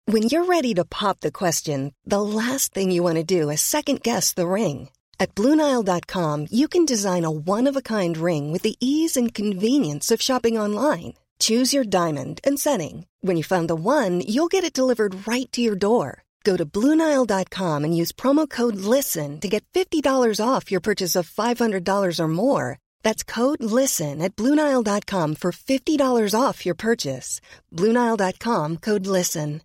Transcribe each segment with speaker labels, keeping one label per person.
Speaker 1: When you're ready to pop the question, the last thing you want to do is second-guess the ring. At BlueNile.com, you can design a one-of-a-kind ring with the ease and convenience of shopping online. Choose your diamond and setting. When you find the one, you'll get it delivered right to your door. Go to BlueNile.com and use promo code LISTEN to get $50 off your purchase of $500 or more. That's code LISTEN at BlueNile.com for $50 off your purchase. BlueNile.com, code LISTEN.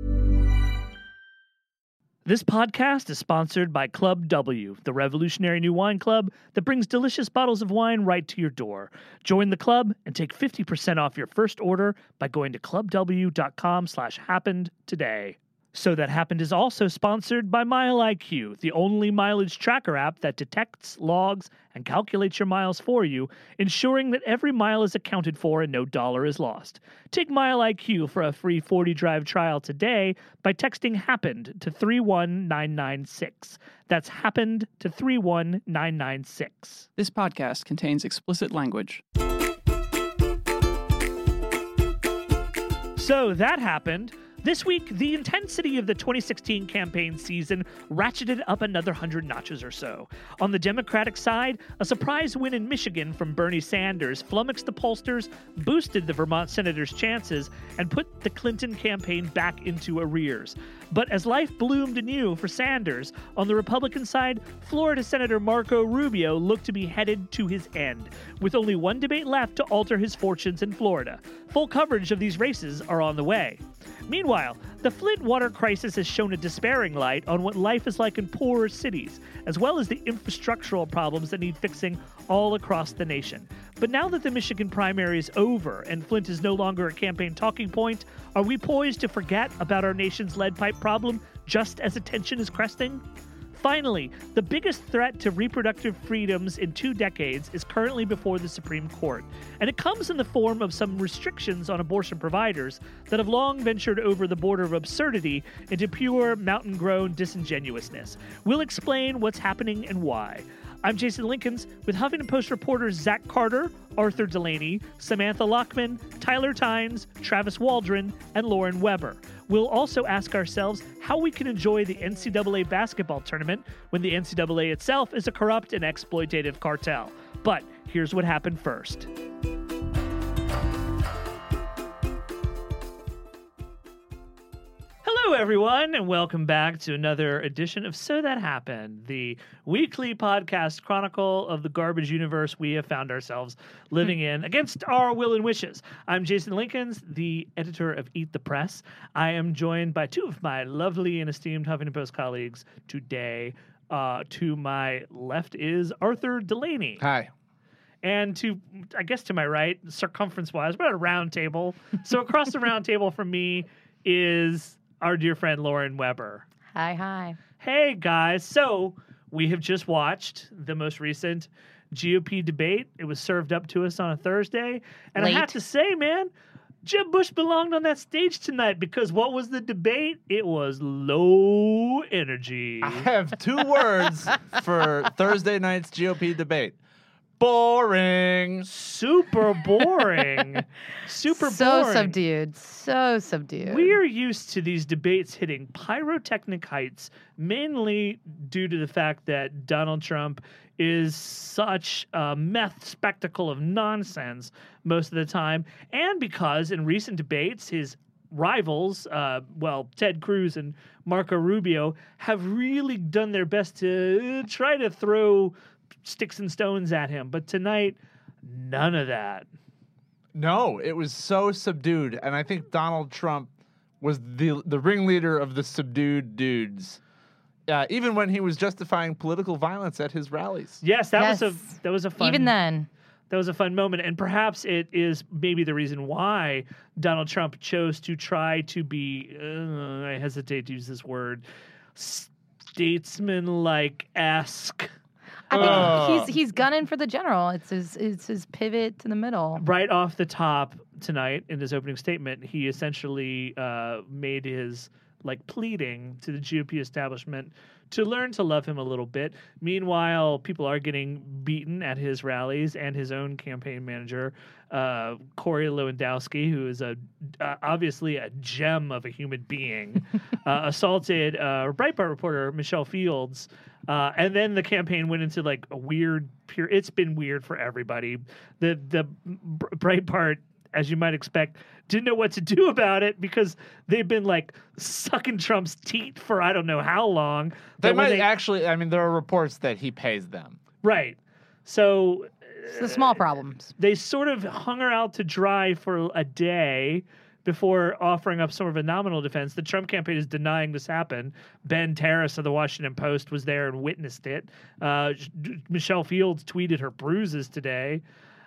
Speaker 2: This podcast is sponsored by Club W, the revolutionary new wine club that brings delicious bottles of wine right to your door. Join the club and take 50% off your first order by going to clubw.com/happened today. So That Happened is also sponsored by MileIQ, the only mileage tracker app that detects, logs, and calculates your miles for you, ensuring that every mile is accounted for and no dollar is lost. Take MileIQ for a free 40-drive trial today by texting HAPPENED to 31996. That's HAPPENED to 31996.
Speaker 3: This podcast contains explicit language.
Speaker 2: So that happened. This week, the intensity of the 2016 campaign season ratcheted up another 100 notches or so. On the Democratic side, a surprise win in Michigan from Bernie Sanders flummoxed the pollsters, boosted the Vermont senator's chances, and put the Clinton campaign back into arrears. But as life bloomed anew for Sanders, on the Republican side, Florida Senator Marco Rubio looked to be headed to his end, with only one debate left to alter his fortunes in Florida. Full coverage of these races are on the way. Meanwhile, the Flint water crisis has shown a despairing light on what life is like in poorer cities, as well as the infrastructural problems that need fixing all across the nation. But now that the Michigan primary is over and Flint is no longer a campaign talking point, are we poised to forget about our nation's lead pipe problem just as attention is cresting? Finally, the biggest threat to reproductive freedoms in 2 decades is currently before the Supreme Court, and it comes in the form of some restrictions on abortion providers that have long ventured over the border of absurdity into pure mountain-grown disingenuousness. We'll explain what's happening and why. I'm Jason Linkins with Huffington Post reporters Zach Carter, Arthur Delaney, Samantha Lockman, Tyler Tynes, Travis Waldron, and Lauren Weber. We'll also ask ourselves how we can enjoy the NCAA basketball tournament when the NCAA itself is a corrupt and exploitative cartel. But here's what happened first. Hello, everyone, and welcome back to another edition of So That Happened, the weekly podcast chronicle of the garbage universe we have found ourselves living in against our will and wishes. I'm Jason Linkins, the editor of Eat the Press. I am joined by 2 of my lovely and esteemed Huffington Post colleagues today. To my left is Arthur Delaney.
Speaker 4: Hi.
Speaker 2: And to my right, circumference-wise, we're at a round table. So across the round table from me is our dear friend Lauren Weber.
Speaker 5: Hi.
Speaker 2: Hey, guys. So we have just watched the most recent GOP debate. It was served up to us on a Thursday. And
Speaker 5: Late.
Speaker 2: I have to say, man, Jeb Bush belonged on that stage tonight because what was the debate? It was low energy.
Speaker 4: I have 2 words for Thursday night's GOP debate. Boring.
Speaker 2: Super boring. Super
Speaker 5: So
Speaker 2: boring.
Speaker 5: So subdued.
Speaker 2: We're used to these debates hitting pyrotechnic heights, mainly due to the fact that Donald Trump is such a meth spectacle of nonsense most of the time, and because in recent debates, his rivals, Ted Cruz and Marco Rubio, have really done their best to try to throw sticks and stones at him. But tonight, none of that.
Speaker 4: No, it was so subdued, and I think Donald Trump was the ringleader of the subdued dudes. Even when he was justifying political violence at his rallies.
Speaker 2: Yes, that was a fun.
Speaker 5: Even then.
Speaker 2: That was a fun moment, and perhaps it is maybe the reason why Donald Trump chose to try to be, I hesitate to use this word, statesman-like-esque.
Speaker 5: I think he's gunning for the general. It's his pivot to the middle.
Speaker 2: Right off the top tonight in his opening statement, he essentially made his like pleading to the GOP establishment to learn to love him a little bit. Meanwhile, people are getting beaten at his rallies, and his own campaign manager, Corey Lewandowski, who is obviously a gem of a human being, assaulted Breitbart reporter Michelle Fields. And then the campaign went into like a weird period. It's been weird for everybody. The Breitbart, as you might expect, didn't know what to do about it because they've been like sucking Trump's teeth for I don't know how long.
Speaker 4: They might actually, I mean, there are reports that he pays them.
Speaker 2: Right. So
Speaker 5: It's the small problems.
Speaker 2: they sort of hung her out to dry for a day before offering up sort of a nominal defense. The Trump campaign is denying this happened. Ben Terrace of the Washington Post was there and witnessed it. Michelle Fields tweeted her bruises today.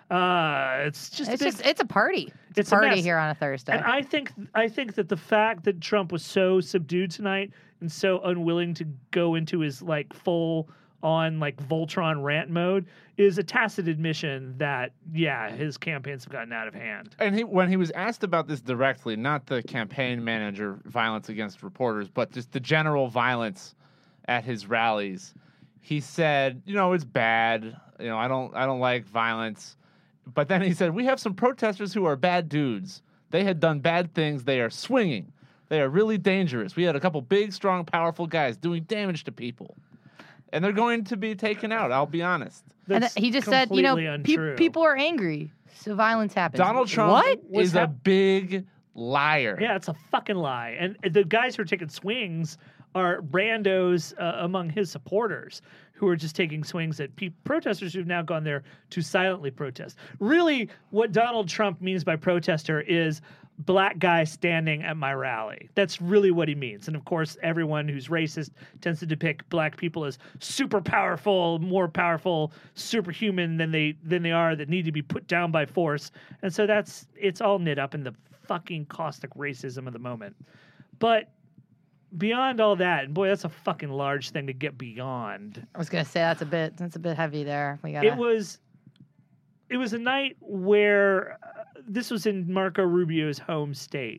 Speaker 2: It's
Speaker 5: a party.
Speaker 2: a
Speaker 5: It's a party
Speaker 2: mess.
Speaker 5: here on a Thursday.
Speaker 2: And I think that the fact that Trump was so subdued tonight and so unwilling to go into his like full on like Voltron rant mode is a tacit admission that his campaigns have gotten out of hand.
Speaker 4: And when he was asked about this directly, not the campaign manager violence against reporters, but just the general violence at his rallies, he said, it's bad. I don't like violence. But then he said, we have some protesters who are bad dudes. They had done bad things. They are swinging. They are really dangerous. We had a couple big, strong, powerful guys doing damage to people. And they're going to be taken out, I'll be honest.
Speaker 2: That's
Speaker 5: he just said,
Speaker 2: untrue.
Speaker 5: people are angry, so violence happens.
Speaker 4: Donald Trump is a big liar.
Speaker 2: Yeah, it's a fucking lie. And the guys who are taking swings are randos among his supporters who are just taking swings at protesters who've now gone there to silently protest. Really, what Donald Trump means by protester is black guy standing at my rally. That's really what he means. And of course, everyone who's racist tends to depict black people as super powerful, more powerful, superhuman than they are, that need to be put down by force. And so it's all knit up in the fucking caustic racism of the moment. But beyond all that, and boy, that's a fucking large thing to get beyond.
Speaker 5: I was gonna say that's a bit heavy there.
Speaker 2: It was a night where this was in Marco Rubio's home state,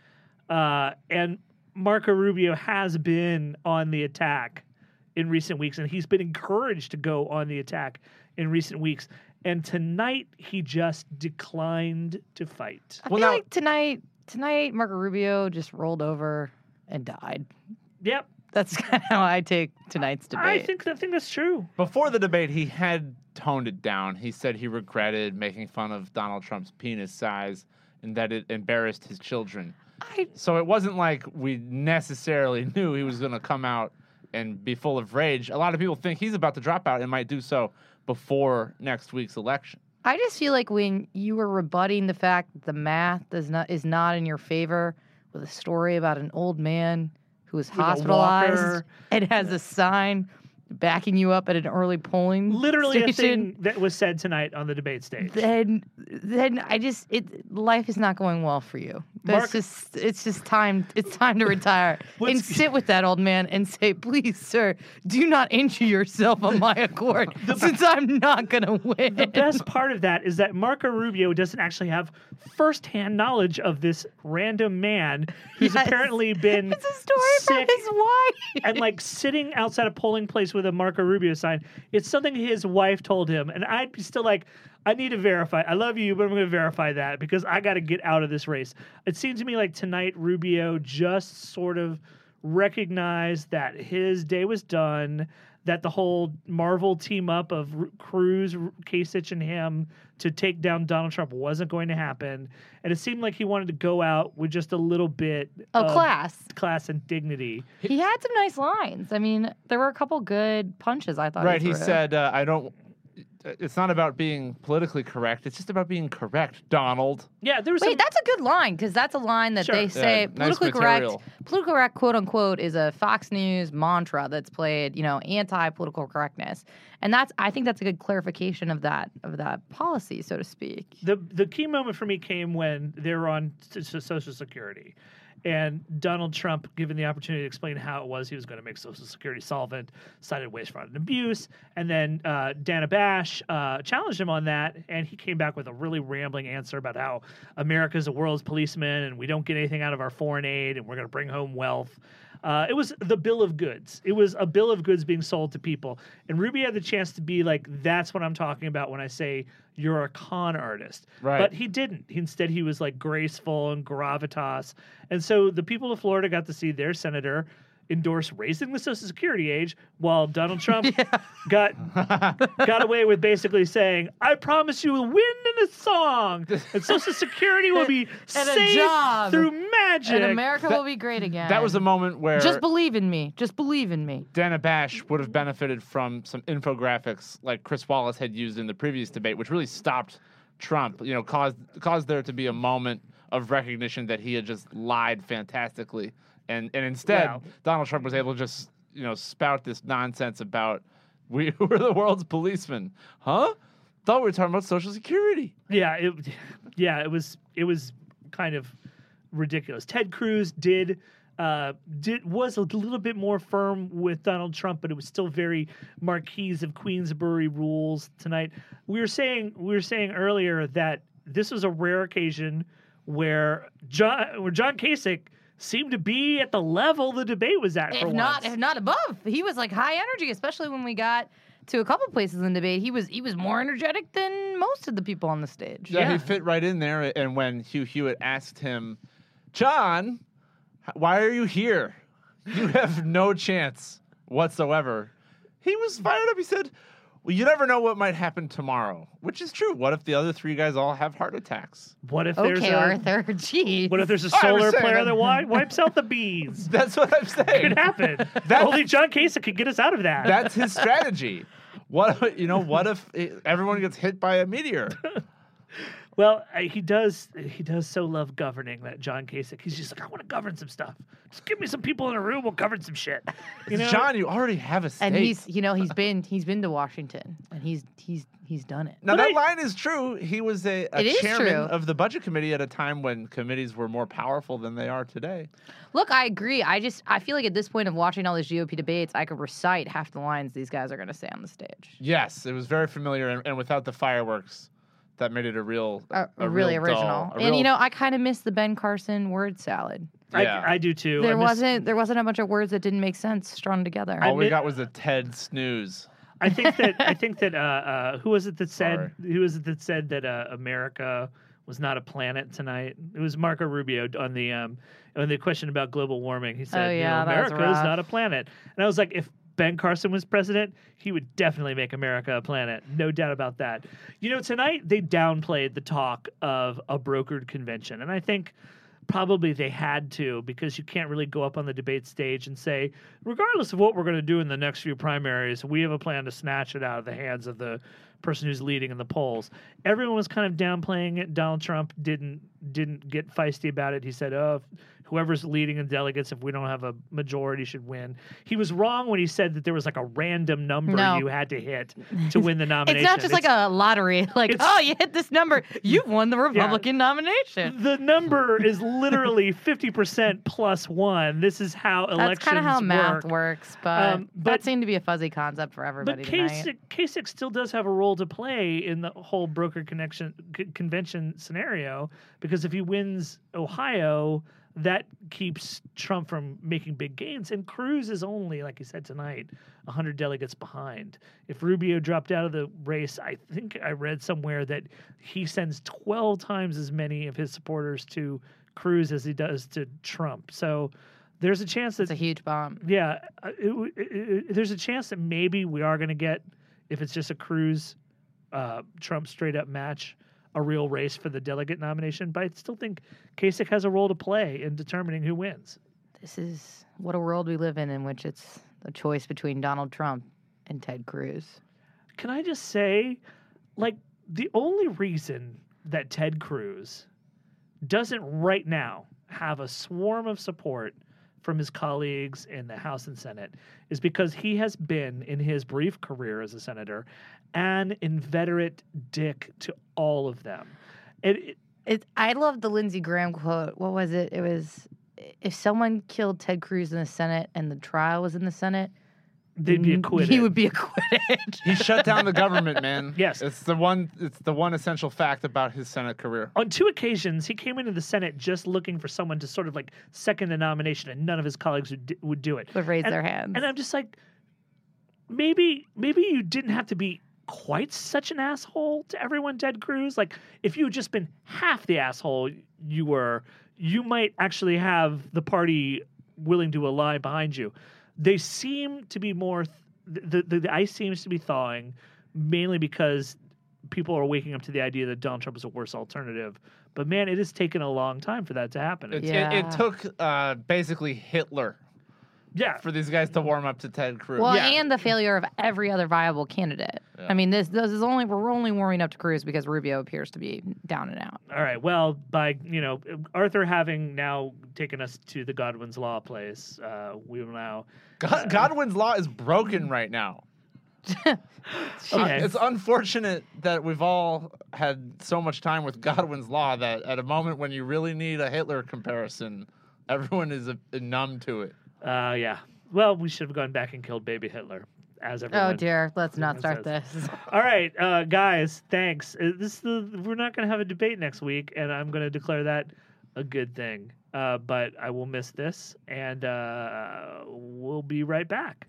Speaker 2: and Marco Rubio has been on the attack in recent weeks, and he's been encouraged to go on the attack in recent weeks. And tonight, he just declined to fight.
Speaker 5: I feel like tonight Marco Rubio just rolled over and died.
Speaker 2: Yep.
Speaker 5: That's kind of how I take tonight's debate.
Speaker 2: I think that's true.
Speaker 4: Before the debate, he had toned it down. He said he regretted making fun of Donald Trump's penis size and that it embarrassed his children. So it wasn't like we necessarily knew he was going to come out and be full of rage. A lot of people think he's about to drop out and might do so before next week's election.
Speaker 5: I just feel like when you were rebutting the fact that the math is not in your favor with a story about an old man who was hospitalized and has a sign backing you up at an early polling
Speaker 2: literally
Speaker 5: station,
Speaker 2: a thing that was said tonight on the debate stage.
Speaker 5: Then life is not going well for you. It's just time. It's time to retire and sit with that old man and say, please, sir, do not injure yourself on my accord, since I'm not going to win.
Speaker 2: The best part of that is that Marco Rubio doesn't actually have firsthand knowledge of this random man who's apparently been
Speaker 5: it's a story
Speaker 2: sick
Speaker 5: from his wife
Speaker 2: and like sitting outside a polling place with a Marco Rubio sign. It's something his wife told him, and I'd be still like, I need to verify. I love you, but I'm going to verify that because I got to get out of this race. It seemed to me like tonight Rubio just sort of recognized that his day was done, that the whole Marvel team up of Cruz, Kasich, and him to take down Donald Trump wasn't going to happen. And it seemed like he wanted to go out with just a little bit of class and dignity.
Speaker 5: He had some nice lines. I mean, there were a couple good punches, I thought.
Speaker 4: Right, he said, it's not about being politically correct. It's just about being correct, Donald.
Speaker 2: Yeah, there was.
Speaker 5: Wait, that's a good line because that's a line that they say politically correct. Politically correct, quote unquote, is a Fox News mantra that's played, anti-political correctness, and I think that's a good clarification of that policy, so to speak.
Speaker 2: The key moment for me came when they were on Social Security. And Donald Trump, given the opportunity to explain how it was he was going to make Social Security solvent, cited waste, fraud, and abuse. And then Dana Bash challenged him on that, and he came back with a really rambling answer about how America is the world's policeman, and we don't get anything out of our foreign aid, and we're going to bring home wealth. It was the bill of goods. It was a bill of goods being sold to people. And Rubio had the chance to be like, that's what I'm talking about when I say you're a con artist.
Speaker 4: Right.
Speaker 2: But he didn't. Instead, he was like graceful and gravitas. And so the people of Florida got to see their senator endorse raising the Social Security age, while Donald Trump got away with basically saying, I promise you a wind and a song, and Social Security will be
Speaker 5: And a
Speaker 2: saved
Speaker 5: job.
Speaker 2: through magic.
Speaker 5: And America will be great again.
Speaker 4: That was a moment where
Speaker 5: Just believe in me. Just believe in me.
Speaker 4: Dana Bash would have benefited from some infographics like Chris Wallace had used in the previous debate, which really stopped Trump, caused there to be a moment of recognition that he had just lied fantastically. And instead,
Speaker 2: Wow.
Speaker 4: Donald Trump was able to just, spout this nonsense about we're the world's policemen. Huh? Thought we were talking about Social Security.
Speaker 2: Yeah, it was kind of ridiculous. Ted Cruz was a little bit more firm with Donald Trump, but it was still very Marquise of Queensbury rules tonight. We were saying earlier that this was a rare occasion where John Kasich seemed to be at the level the debate was at.
Speaker 5: If not above. He was like high energy, especially when we got to a couple places in the debate. He was more energetic than most of the people on the stage.
Speaker 4: Yeah, he fit right in there. And when Hugh Hewitt asked him, John, why are you here? You have no chance whatsoever. He was fired up. He said, well, you never know what might happen tomorrow, which is true. What if the other three guys all have heart attacks?
Speaker 2: What if
Speaker 5: Arthur, geez.
Speaker 2: What if there's a
Speaker 4: I was
Speaker 2: saying
Speaker 4: saying
Speaker 2: that
Speaker 4: that-
Speaker 2: wipes out the bees?
Speaker 4: That's what I'm
Speaker 2: It
Speaker 4: saying.
Speaker 2: could happen.
Speaker 4: That's-
Speaker 2: Only John Kasich could get us out of that.
Speaker 4: That's his strategy. What if everyone gets hit by a meteor?
Speaker 2: Well, he does so love governing, that John Kasich. He's just like, I want to govern some stuff. Just give me some people in a room, we'll govern some shit.
Speaker 4: John, you already have a state.
Speaker 5: And he's been to Washington, and he's done it.
Speaker 4: Now,
Speaker 2: But
Speaker 4: that line is true. He was a
Speaker 5: It is
Speaker 4: chairman
Speaker 5: true.
Speaker 4: of the budget committee at a time when committees were more powerful than they are today.
Speaker 5: Look, I agree. I feel like at this point of watching all these GOP debates, I could recite half the lines these guys are going to say on the stage.
Speaker 4: Yes, it was very familiar, and without the fireworks, that made it a real,
Speaker 5: Really
Speaker 4: real
Speaker 5: original.
Speaker 4: dull- a
Speaker 5: And
Speaker 4: real-
Speaker 5: I kind of miss the Ben Carson word salad.
Speaker 4: Yeah.
Speaker 2: I do too.
Speaker 5: There
Speaker 2: I miss-
Speaker 5: wasn't a bunch of words that didn't make sense strung together.
Speaker 4: all we
Speaker 2: admit-
Speaker 4: got was a Ted snooze.
Speaker 2: I think that who was it that said
Speaker 4: Sorry.
Speaker 2: that America was not a planet tonight? It was Marco Rubio on the question about global warming. He said,
Speaker 5: Oh, yeah, that was
Speaker 2: America is
Speaker 5: rough.
Speaker 2: not a planet. And I was like, if Ben Carson was president, he would definitely make America a planet. No doubt about that. Tonight they downplayed the talk of a brokered convention. And I think probably they had to, because you can't really go up on the debate stage and say, regardless of what we're going to do in the next few primaries, we have a plan to snatch it out of the hands of the person who's leading in the polls. Everyone was kind of downplaying it. Donald Trump didn't get feisty about it. He said, whoever's leading in delegates, if we don't have a majority, should win. He was wrong when he said that there was like a random number
Speaker 5: No.
Speaker 2: you had to hit to win the nomination.
Speaker 5: It's not just like a lottery. Like,
Speaker 2: it's-
Speaker 5: you hit this number, you've won the Republican nomination.
Speaker 2: The number is literally 50% plus one. This is how elections
Speaker 5: That's kind of how math
Speaker 2: work.
Speaker 5: works, but
Speaker 2: but-
Speaker 5: that seemed to be a fuzzy concept for everybody
Speaker 2: But
Speaker 5: tonight.
Speaker 2: Kasich still does have a role to play in the whole broker convention scenario, because if he wins Ohio, that keeps Trump from making big gains. And Cruz is only, like he said tonight, 100 delegates behind. If Rubio dropped out of the race, I think I read somewhere that he sends 12 times as many of his supporters to Cruz as he does to Trump. So there's a chance that
Speaker 5: It's a huge bomb.
Speaker 2: yeah, there's a chance that maybe we are going to get, if it's just a Cruz Trump straight up match, a real race for the delegate nomination. But I still think Kasich has a role to play in determining who wins.
Speaker 5: This is what a world we live in which it's a choice between Donald Trump and Ted Cruz.
Speaker 2: Can I just say, like, the only reason that Ted Cruz doesn't right now have a swarm of support from his colleagues in the House and Senate is because he has been, in his brief career as a senator, an inveterate dick to all of them.
Speaker 5: I love the Lindsey Graham quote. What was it? It if someone killed Ted Cruz in the Senate and the trial was in the Senate,
Speaker 2: they'd be acquitted.
Speaker 5: He would be acquitted.
Speaker 4: He shut down the government, man.
Speaker 2: Yes.
Speaker 4: It's the one essential fact about his Senate career.
Speaker 2: On 2 occasions, he came into the Senate just looking for someone to sort of like second the nomination, and none of his colleagues would do it.
Speaker 5: Would raise their hands.
Speaker 2: And I'm just like, maybe you didn't have to be quite such an asshole to everyone, Ted Cruz. Like, if you had just been half the asshole you were, you might actually have the party willing to ally behind you. They seem to be more. The ice seems to be thawing, mainly because people are waking up to the idea that Donald Trump is a worse alternative. But man, it has taken a long time for that to happen.
Speaker 4: It took basically Hitler.
Speaker 2: Yeah,
Speaker 4: for these guys to warm up to Ted Cruz.
Speaker 5: Well, and the failure of every other viable candidate. Yeah. I mean, this is we're only warming up to Cruz because Rubio appears to be down and out.
Speaker 2: All right. Well, by Arthur having now taken us to the Godwin's Law place, we will now.
Speaker 4: Godwin's Law is broken right now.
Speaker 2: Okay.
Speaker 4: It's unfortunate that we've all had so much time with Godwin's Law that at a moment when you really need a Hitler comparison, everyone is numb to it.
Speaker 2: Yeah. Well, we should have gone back and killed baby Hitler, as everyone.
Speaker 5: Oh dear, let's not start this.
Speaker 2: All right, guys, thanks. We're not going to have a debate next week, and I'm going to declare that a good thing. But I will miss this, and we'll be right back.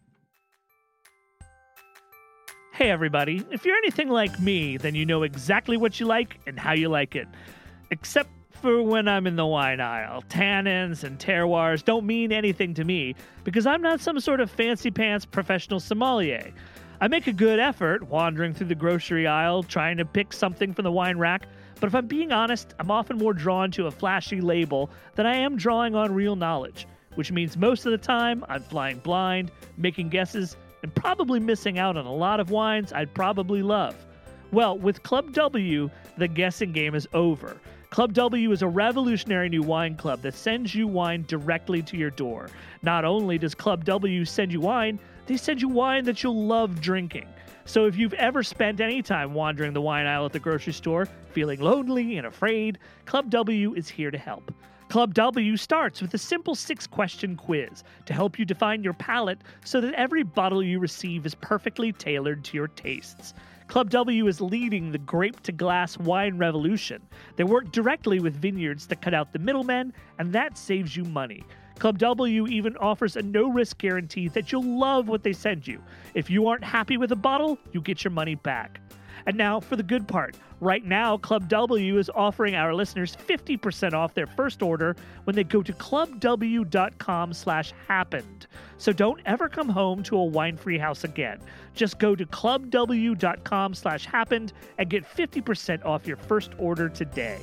Speaker 2: Hey, everybody. If you're anything like me, then you know exactly what you like and how you like it. Except for when I'm in the wine aisle. Tannins and terroirs don't mean anything to me because I'm not some sort of fancy pants professional sommelier. I make a good effort wandering through the grocery aisle trying to pick something from the wine rack, but if I'm being honest, I'm often more drawn to a flashy label than I am drawing on real knowledge, which means most of the time I'm flying blind, making guesses, and probably missing out on a lot of wines I'd probably love. Well, with Club W, the guessing game is over. Club W is a revolutionary new wine club that sends you wine directly to your door. Not only does Club W send you wine, they send you wine that you'll love drinking. So if you've ever spent any time wandering the wine aisle at the grocery store, feeling lonely and afraid, Club W is here to help. Club W starts with a simple 6-question quiz to help you define your palate so that every bottle you receive is perfectly tailored to your tastes. Club W is leading the grape-to-glass wine revolution. They work directly with vineyards to cut out the middlemen, and that saves you money. Club W even offers a no-risk guarantee that you'll love what they send you. If you aren't happy with a bottle, you get your money back. And now for the good part. Right now, Club W is offering our listeners 50% off their first order when they go to clubw.com/happened. So don't ever come home to a wine-free house again. Just go to clubw.com/happened and get 50% off your first order today.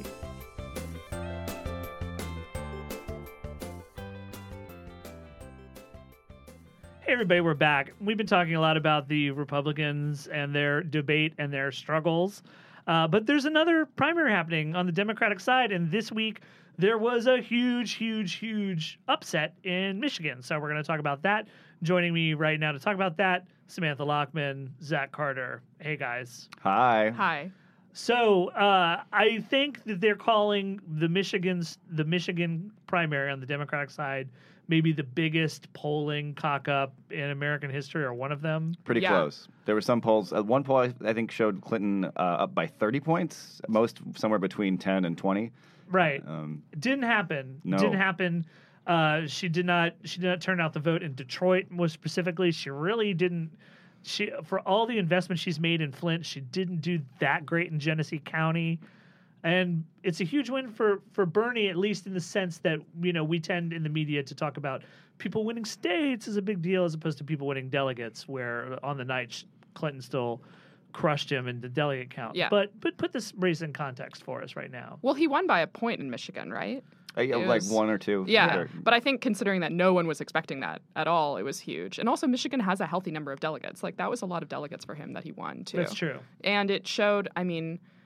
Speaker 2: Hey everybody, we're back. We've been talking a lot about the Republicans and their debate and their struggles, but there's another primary happening on the Democratic side, and this week there was a huge upset in Michigan. So we're going to talk about that. Joining me right now to talk about that, Samantha Lockman, Zach Carter. Hey guys.
Speaker 6: Hi.
Speaker 7: Hi.
Speaker 2: So I think that they're calling the Michigan primary on the Democratic side maybe the biggest polling cock-up in American history, or one of them.
Speaker 6: Pretty close. There were some polls. One poll I think showed Clinton up by 30 points, most somewhere between 10 and 20.
Speaker 2: Right. Didn't happen.
Speaker 6: No.
Speaker 2: Didn't happen. She did not turn out the vote in Detroit, more specifically. She really didn't. For all the investment she's made in Flint, she didn't do that great in Genesee County. And it's a huge win for Bernie, at least in the sense that, we tend in the media to talk about people winning states as a big deal as opposed to people winning delegates, where on the night Clinton still crushed him in the delegate count.
Speaker 7: Yeah.
Speaker 2: But put this race in context for us right now.
Speaker 7: Well, he won by a point in Michigan, right?
Speaker 6: Like one or two.
Speaker 7: Yeah, but I think considering that no one was expecting that at all, it was huge. And also Michigan has a healthy number of delegates. Like, that was a lot of delegates for him that he won, too.
Speaker 2: That's true.
Speaker 7: And it showed,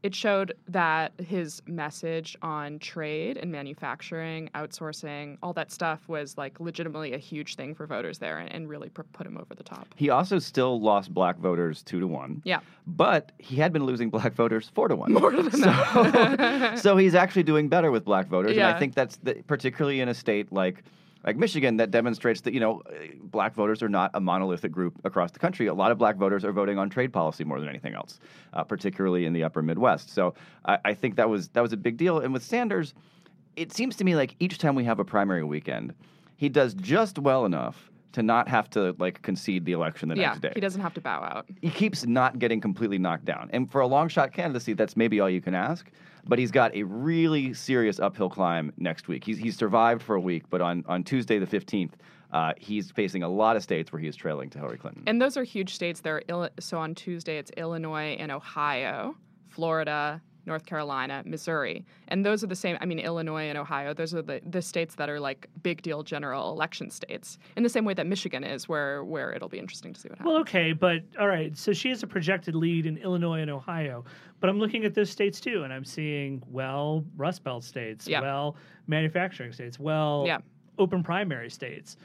Speaker 7: it showed that his message on trade and manufacturing, outsourcing, all that stuff was like legitimately a huge thing for voters there and really put him over the top.
Speaker 6: He also still lost black voters 2-1.
Speaker 7: Yeah.
Speaker 6: But he had been losing black voters 4-1.
Speaker 7: More than that.
Speaker 6: So he's actually doing better with black voters.
Speaker 7: Yeah.
Speaker 6: And I think that's particularly in a state like Michigan, that demonstrates that, black voters are not a monolithic group across the country. A lot of black voters are voting on trade policy more than anything else, particularly in the upper Midwest. So I think that was a big deal. And with Sanders, it seems to me like each time we have a primary weekend, he does just well enough to not have to concede the election the next day.
Speaker 7: He doesn't have to bow out.
Speaker 6: He keeps not getting completely knocked down. And for a long shot candidacy, that's maybe all you can ask. But he's got a really serious uphill climb next week. He's survived for a week, but on Tuesday the 15th, he's facing a lot of states where he is trailing to Hillary Clinton.
Speaker 7: And those are huge states. So on Tuesday, it's Illinois and Ohio, Florida, North Carolina, Missouri. And those are the same. I mean, Illinois and Ohio, those are the states that are like big deal general election states in the same way that Michigan is, where it'll be interesting to see what happens.
Speaker 2: Well, okay, but all right. So she has a projected lead in Illinois and Ohio, but I'm looking at those states too, and I'm seeing, Rust Belt states, manufacturing states, open primary states.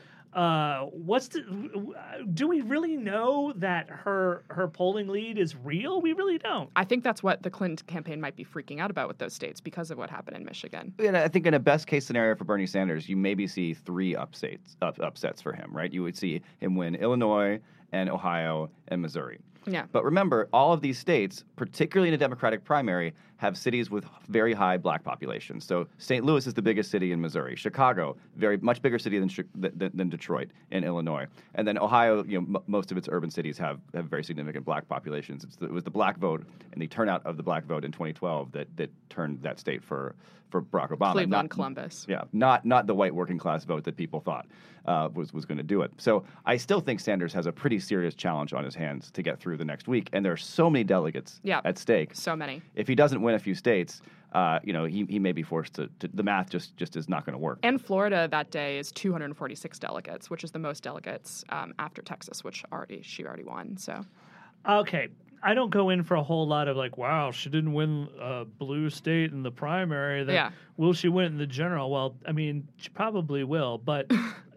Speaker 2: Do we really know that her polling lead is real? We really don't.
Speaker 7: I think that's what the Clinton campaign might be freaking out about with those states because of what happened in Michigan.
Speaker 6: And I think in a best case scenario for Bernie Sanders, you maybe see 3 upsets for him, right? You would see him win Illinois and Ohio and Missouri.
Speaker 7: Yeah.
Speaker 6: But remember, all of these states, particularly in a Democratic primary, have cities with very high black populations. So St. Louis is the biggest city in Missouri. Chicago, much bigger city than Detroit in Illinois. And then Ohio, most of its urban cities have very significant black populations. It was the black vote and the turnout of the black vote in 2012 that turned that state for Barack Obama.
Speaker 7: Cleveland, Columbus.
Speaker 6: Yeah, not the white working class vote that people thought was going to do it. So I still think Sanders has a pretty serious challenge on his hands to get through the next week, and there are so many delegates at stake.
Speaker 7: So many.
Speaker 6: If he doesn't win a few states, he may be forced to the math just is not going to work.
Speaker 7: And Florida that day is 246 delegates, which is the most delegates after Texas, which she already won. So.
Speaker 2: Okay. I don't go in for a whole lot of wow, she didn't win a blue state in the primary. Will she win it in the general? Well, I mean, she probably will, but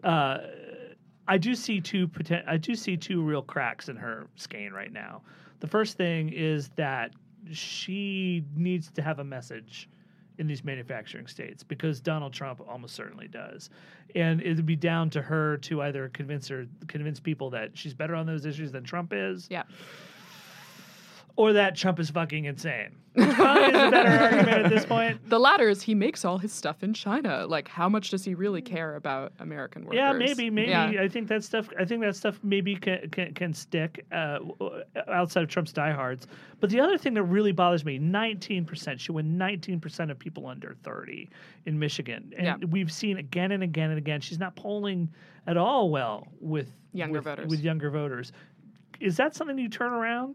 Speaker 2: I do see two real cracks in her skein right now. The first thing is that she needs to have a message in these manufacturing states because Donald Trump almost certainly does. And it'd be down to her to either convince people that she's better on those issues than Trump is.
Speaker 7: Yeah.
Speaker 2: Or that Trump is fucking insane. Which probably is a better argument at this point.
Speaker 7: The latter is he makes all his stuff in China. How much does he really care about American workers?
Speaker 2: Yeah, maybe.
Speaker 7: Yeah.
Speaker 2: I think that stuff maybe can stick outside of Trump's diehards. But the other thing that really bothers me, 19%. She won 19% of people under 30 in Michigan. And we've seen again and again and again, she's not polling at all well with younger voters. Is that something you turn around?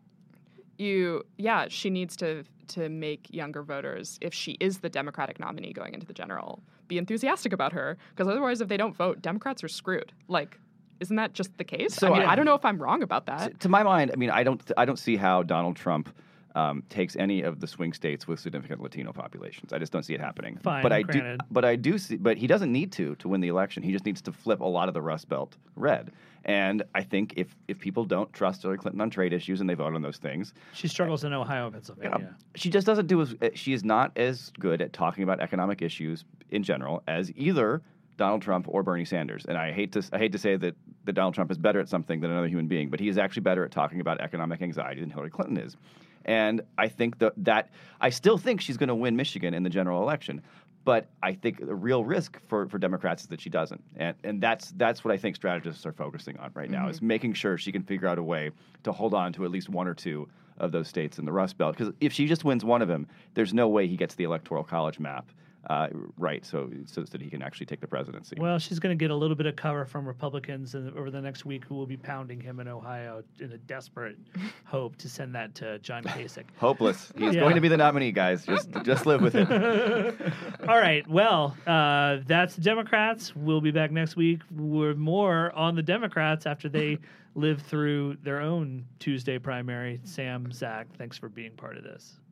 Speaker 7: She needs to make younger voters, if she is the Democratic nominee going into the general, be enthusiastic about her. Because otherwise, if they don't vote, Democrats are screwed. Isn't that just the case?
Speaker 6: So
Speaker 7: I don't know if I'm wrong about that.
Speaker 6: To my mind, I don't see how Donald Trump takes any of the swing states with significant Latino populations. I just don't see it happening.
Speaker 2: Fine,
Speaker 6: but I do see. But he doesn't need to win the election. He just needs to flip a lot of the Rust Belt red. And I think if people don't trust Hillary Clinton on trade issues and they vote on those things,
Speaker 2: she struggles in Ohio and Pennsylvania.
Speaker 6: She just doesn't she is not as good at talking about economic issues in general as either Donald Trump or Bernie Sanders. And I hate to say that Donald Trump is better at something than another human being, but he is actually better at talking about economic anxiety than Hillary Clinton is. And I think that I still think she's going to win Michigan in the general election. But I think the real risk for Democrats is that she doesn't. And that's what I think strategists are focusing on right now, is making sure she can figure out a way to hold on to at least one or two of those states in the Rust Belt. Because if she just wins one of them, there's no way he gets the Electoral College map right, so that he can actually take the presidency.
Speaker 2: Well, she's going to get a little bit of cover from Republicans over the next week who will be pounding him in Ohio in a desperate hope to send that to John Kasich.
Speaker 6: Hopeless. He's going to be the nominee, guys. Just live with it.
Speaker 2: All right. Well, that's the Democrats. We'll be back next week with more on the Democrats after they live through their own Tuesday primary. Sam, Zach, thanks for being part of this.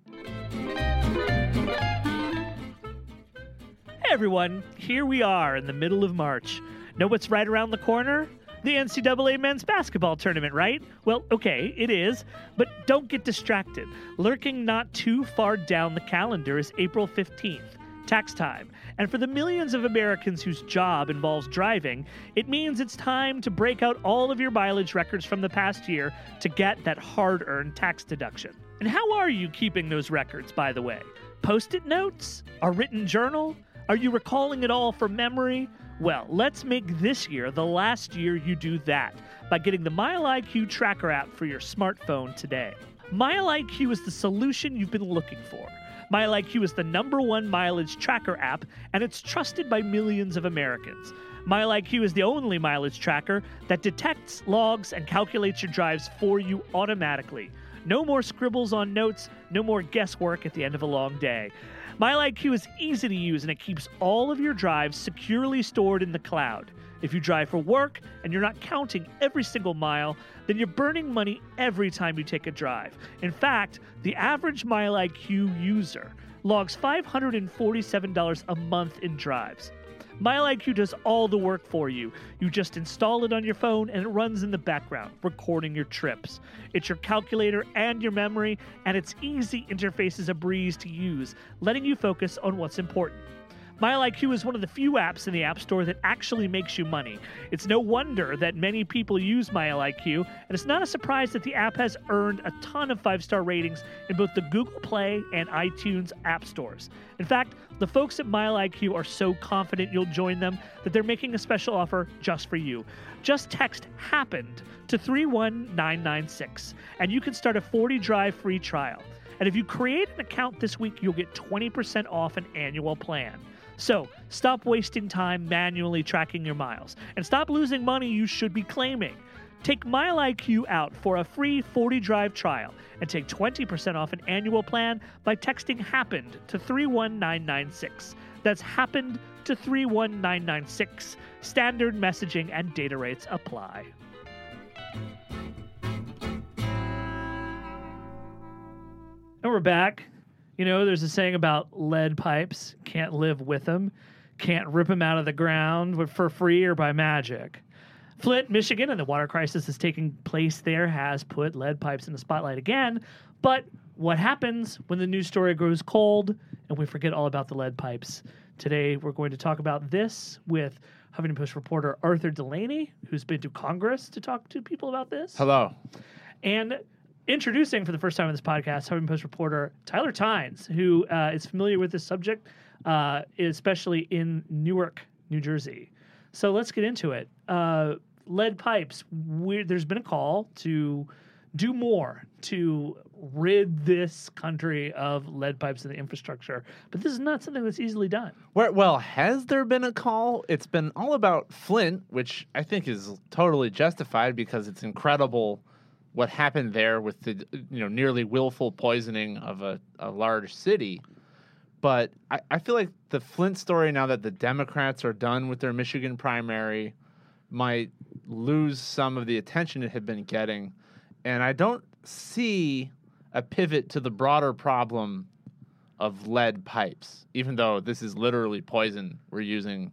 Speaker 2: Hey everyone, here we are in the middle of March. Know what's right around the corner? The NCAA men's basketball tournament, right? Well, okay, it is, but don't get distracted. Lurking not too far down the calendar is April 15th, tax time. And for the millions of Americans whose job involves driving, it means it's time to break out all of your mileage records from the past year to get that hard-earned tax deduction. And how are you keeping those records, by the way? Post-it notes? A written journal? Are you recalling it all from memory? Well, let's make this year the last year you do that by getting the MileIQ tracker app for your smartphone today. MileIQ is the solution you've been looking for. MileIQ is the #1 mileage tracker app, and it's trusted by millions of Americans. MileIQ is the only mileage tracker that detects, logs, and calculates your drives for you automatically. No more scribbles on notes, no more guesswork at the end of a long day. MileIQ is easy to use, and it keeps all of your drives securely stored in the cloud. If you drive for work and you're not counting every single mile, then you're burning money every time you take a drive. In fact, the average MileIQ user logs $547 a month in drives. MileIQ does all the work for you. You just install it on your phone and it runs in the background, recording your trips. It's your calculator and your memory, and its easy interface is a breeze to use, letting you focus on what's important. MileIQ is one of the few apps in the App Store that actually makes you money. It's no wonder that many people use MileIQ, and it's not a surprise that the app has earned a ton of 5-star ratings in both the Google Play and iTunes app stores. In fact, the folks at MileIQ are so confident you'll join them that they're making a special offer just for you. Just text HAPPENED to 31996, and you can start a 40-drive free trial. And if you create an account this week, you'll get 20% off an annual plan. So, stop wasting time manually tracking your miles, and stop losing money you should be claiming. Take MileIQ out for a free 40-drive trial, and take 20% off an annual plan by texting HAPPENED to 31996. That's HAPPENED to 31996. Standard messaging and data rates apply. And we're back. You know, there's a saying about lead pipes. Can't live with them. Can't rip them out of the ground for free or by magic. Flint, Michigan, and the water crisis that's taking place there has put lead pipes in the spotlight again. But what happens when the news story grows cold and we forget all about the lead pipes? Today, we're going to talk about this with Huffington Post reporter Arthur Delaney, who's been to Congress to talk to people about this.
Speaker 4: Hello.
Speaker 2: And introducing for the first time on this podcast, Huffington Post reporter Tyler Tynes, who is familiar with this subject, especially in Newark, New Jersey. So let's get into it. Lead pipes. There's been a call to do more to rid this country of lead pipes in the infrastructure, but this is not something that's easily done.
Speaker 4: Well, has there been a call? It's been all about Flint, which I think is totally justified because it's incredible what happened there with the nearly willful poisoning of a large city. But I feel like the Flint story, now that the Democrats are done with their Michigan primary, might lose some of the attention it had been getting. And I don't see a pivot to the broader problem of lead pipes, even though this is literally poison we're using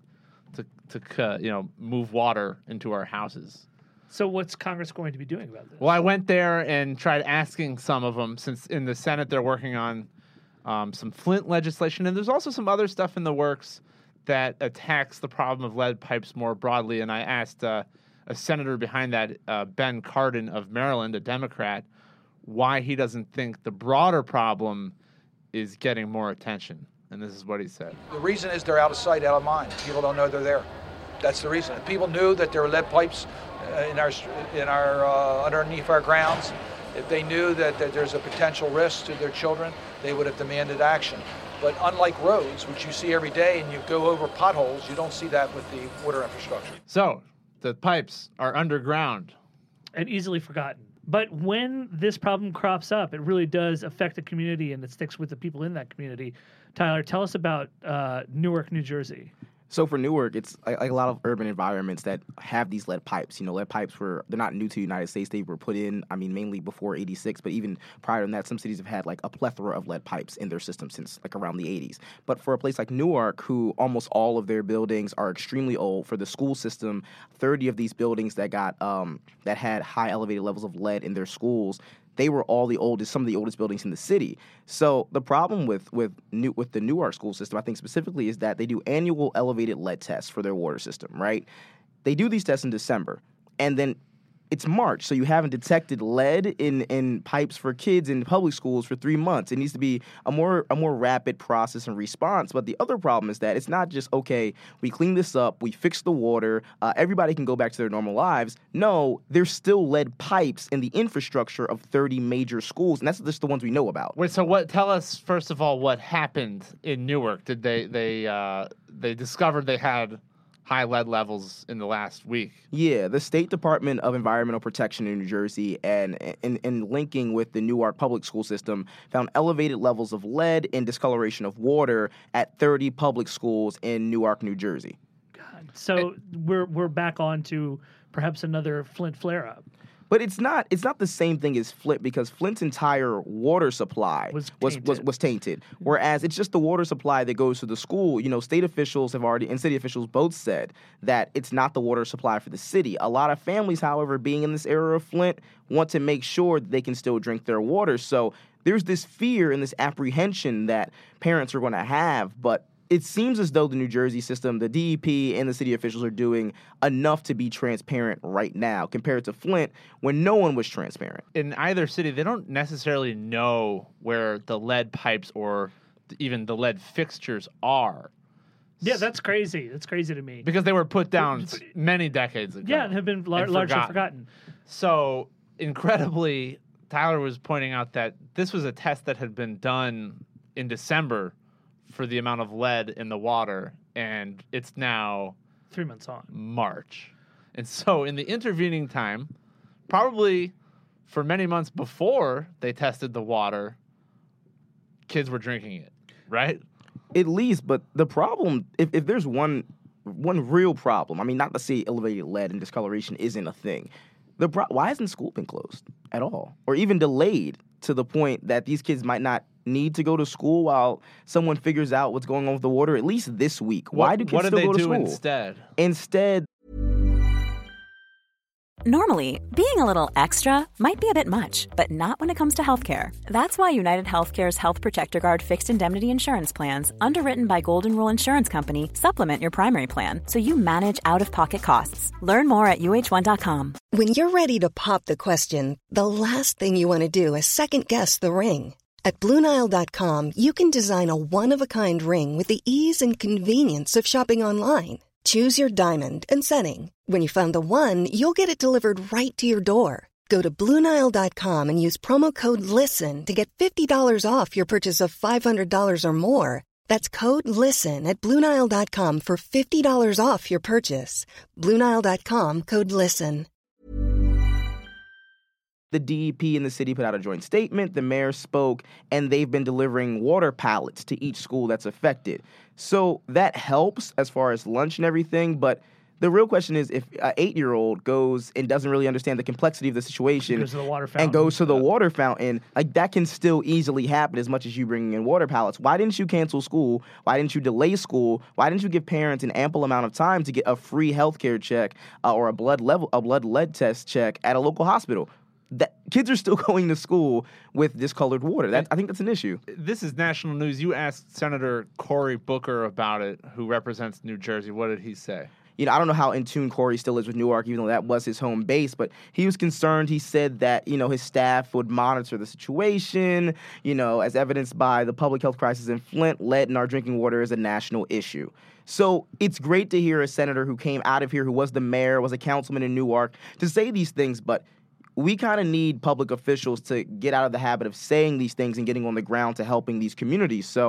Speaker 4: to move water into our houses.
Speaker 2: So what's Congress going to be doing about this?
Speaker 4: Well, I went there and tried asking some of them, since in the Senate they're working on some Flint legislation, and there's also some other stuff in the works that attacks the problem of lead pipes more broadly. And I asked a senator behind that, Ben Cardin of Maryland, a Democrat, why he doesn't think the broader problem is getting more attention. And this is what he said.
Speaker 8: The reason is they're out of sight, out of mind. People don't know they're there. That's the reason. If people knew that there were lead pipes in our underneath our grounds, if they knew that there's a potential risk to their children, they would have demanded action. But unlike roads, which you see every day and you go over potholes, you don't see that with the water infrastructure.
Speaker 4: So the pipes are underground.
Speaker 2: And easily forgotten. But when this problem crops up, it really does affect the community, and it sticks with the people in that community. Tyler, tell us about Newark, New Jersey.
Speaker 9: So for Newark, it's like a lot of urban environments that have these lead pipes. Lead pipes they're not new to the United States. They were put in, mainly before 86, but even prior to that, some cities have had like a plethora of lead pipes in their system since like around the 80s. But for a place like Newark, who almost all of their buildings are extremely old, for the school system, 30 of these buildings that got that had high elevated levels of lead in their schools, they were some of the oldest buildings in the city. So the problem with the Newark school system, I think specifically, is that they do annual elevated lead tests for their water system, right? They do these tests in December, and then it's March, so you haven't detected lead in pipes for kids in public schools for 3 months. It needs to be a more rapid process and response. But the other problem is that it's not just, okay, we clean this up, we fix the water, everybody can go back to their normal lives. No, there's still lead pipes in the infrastructure of 30 major schools, and that's just the ones we know about.
Speaker 4: Wait, so tell us, first of all, what happened in Newark? Did they discovered they had high lead levels in the last week?
Speaker 9: Yeah, the State Department of Environmental Protection in New Jersey and in linking with the Newark public school system found elevated levels of lead and discoloration of water at 30 public schools in Newark, New Jersey.
Speaker 2: God. So we're back on to perhaps another Flint flare-up.
Speaker 9: But it's not the same thing as Flint, because Flint's entire water supply was tainted. Whereas it's just the water supply that goes to the school. State officials and city officials both said that it's not the water supply for the city. A lot of families, however, being in this area of Flint, want to make sure that they can still drink their water. So there's this fear and this apprehension that parents are going to have, but it seems as though the New Jersey system, the DEP, and the city officials are doing enough to be transparent right now compared to Flint, when no one was transparent.
Speaker 4: In either city, they don't necessarily know where the lead pipes or even the lead fixtures are.
Speaker 2: Yeah, that's crazy. That's crazy to me.
Speaker 4: Because they were put down many decades ago.
Speaker 2: Yeah, and have been largely forgotten.
Speaker 4: So, incredibly, Tyler was pointing out that this was a test that had been done in December for the amount of lead in the water, and it's now
Speaker 2: 3 months on
Speaker 4: March. And so in the intervening time, probably for many months before they tested the water, kids were drinking it, right?
Speaker 9: At least, but the problem, if there's one real problem, not to say elevated lead and discoloration isn't a thing. Why hasn't school been closed at all, or even delayed to the point that these kids might not need to go to school while someone figures out what's going on with the water, at least this week? Why do kids still go to school?
Speaker 4: What did they do instead?
Speaker 9: Instead,
Speaker 10: normally, being a little extra might be a bit much, but not when it comes to healthcare. That's why United Healthcare's Health Protector Guard fixed indemnity insurance plans, underwritten by Golden Rule Insurance Company, supplement your primary plan so you manage out-of-pocket costs. Learn more at uh1.com.
Speaker 1: When you're ready to pop the question, the last thing you want to do is second-guess the ring. At BlueNile.com, you can design a one-of-a-kind ring with the ease and convenience of shopping online. Choose your diamond and setting. When you find the one, you'll get it delivered right to your door. Go to BlueNile.com and use promo code LISTEN to get $50 off your purchase of $500 or more. That's code LISTEN at BlueNile.com for $50 off your purchase. BlueNile.com, code LISTEN.
Speaker 9: the DEP and the city put out a joint statement, the mayor spoke, and they've been delivering water pallets to each school that's affected. So that helps as far as lunch and everything, but the real question is if an 8-year-old goes and doesn't really understand the complexity of the situation
Speaker 2: goes to the water fountain.
Speaker 9: And goes to the water fountain, like that can still easily happen as much as you bringing in water pallets. Why didn't you cancel school? Why didn't you delay school? Why didn't you give parents an ample amount of time to get a free healthcare check or a blood lead test check at a local hospital? That kids are still going to school with discolored water. I think that's an issue.
Speaker 4: This is national news. You asked Senator Cory Booker about it, who represents New Jersey. What did he say?
Speaker 9: You know, I don't know how in tune Cory still is with Newark, even though that was his home base, but he was concerned. He said that, you know, his staff would monitor the situation, you know, as evidenced by the public health crisis in Flint. Lead in our drinking water is a national issue. So it's great to hear a senator who came out of here, who was the mayor, was a councilman in Newark, to say these things, but we kind of need public officials to get out of the habit of saying these things and getting on the ground to helping these communities. So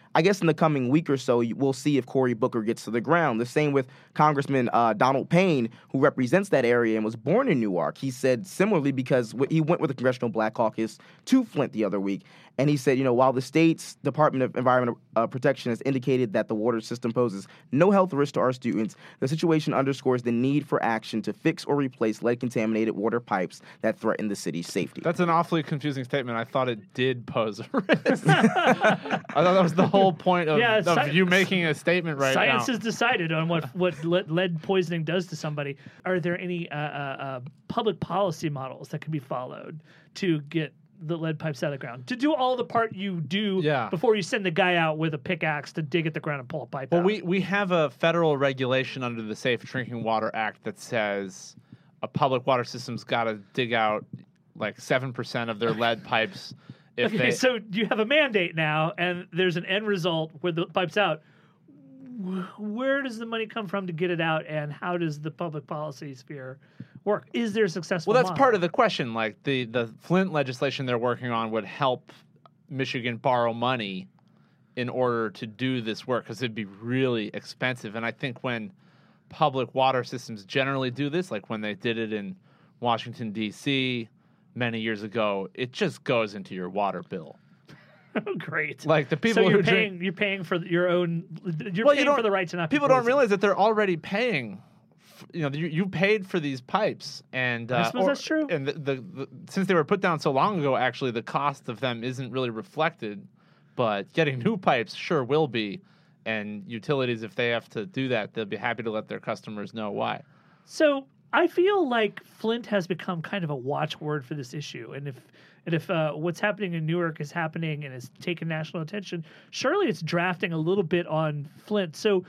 Speaker 9: I guess in the coming week or so, we'll see if Cory Booker gets to the ground. The same with Congressman Donald Payne, who represents that area and was born in Newark. He said similarly because he went with the Congressional Black Caucus to Flint the other week. And he said, while the state's Department of Environmental Protection has indicated that the water system poses no health risk to our students, the situation underscores the need for action to fix or replace lead-contaminated water pipes that threaten the city's safety.
Speaker 4: That's an awfully confusing statement. I thought it did pose a risk. I thought that was the whole point of you making a statement right now.
Speaker 2: Science has decided on what lead poisoning does to somebody. Are there any public policy models that can be followed to get the lead pipes out of the ground, to do all the part you do before you send the guy out with a pickaxe to dig at the ground and pull a pipe out?
Speaker 4: Well, we have a federal regulation under the Safe Drinking Water Act that says a public water system's got to dig out like 7% of their lead pipes.
Speaker 2: So you have a mandate now, and there's an end result where the pipe's out. Where does the money come from to get it out, and how does the public policy sphere work? Is there a successful
Speaker 4: Well, that's
Speaker 2: model?
Speaker 4: part of the question. Like the Flint legislation they're working on would help Michigan borrow money in order to do this work because it'd be really expensive. And I think when public water systems generally do this, like when they did it in Washington, D.C. many years ago, it just goes into your water bill.
Speaker 2: Oh, great!
Speaker 4: Like the people
Speaker 2: so
Speaker 4: you're
Speaker 2: paying for your own. You're paying for the right to not.
Speaker 4: People don't realize that they're already paying. You paid for these pipes, and
Speaker 2: I suppose that's true.
Speaker 4: And since they were put down so long ago, actually, the cost of them isn't really reflected. But getting new pipes sure will be, and utilities, if they have to do that, they'll be happy to let their customers know why.
Speaker 2: So I feel like Flint has become kind of a watchword for this issue, and if what's happening in Newark is happening and has taken national attention, surely it's drafting a little bit on Flint. So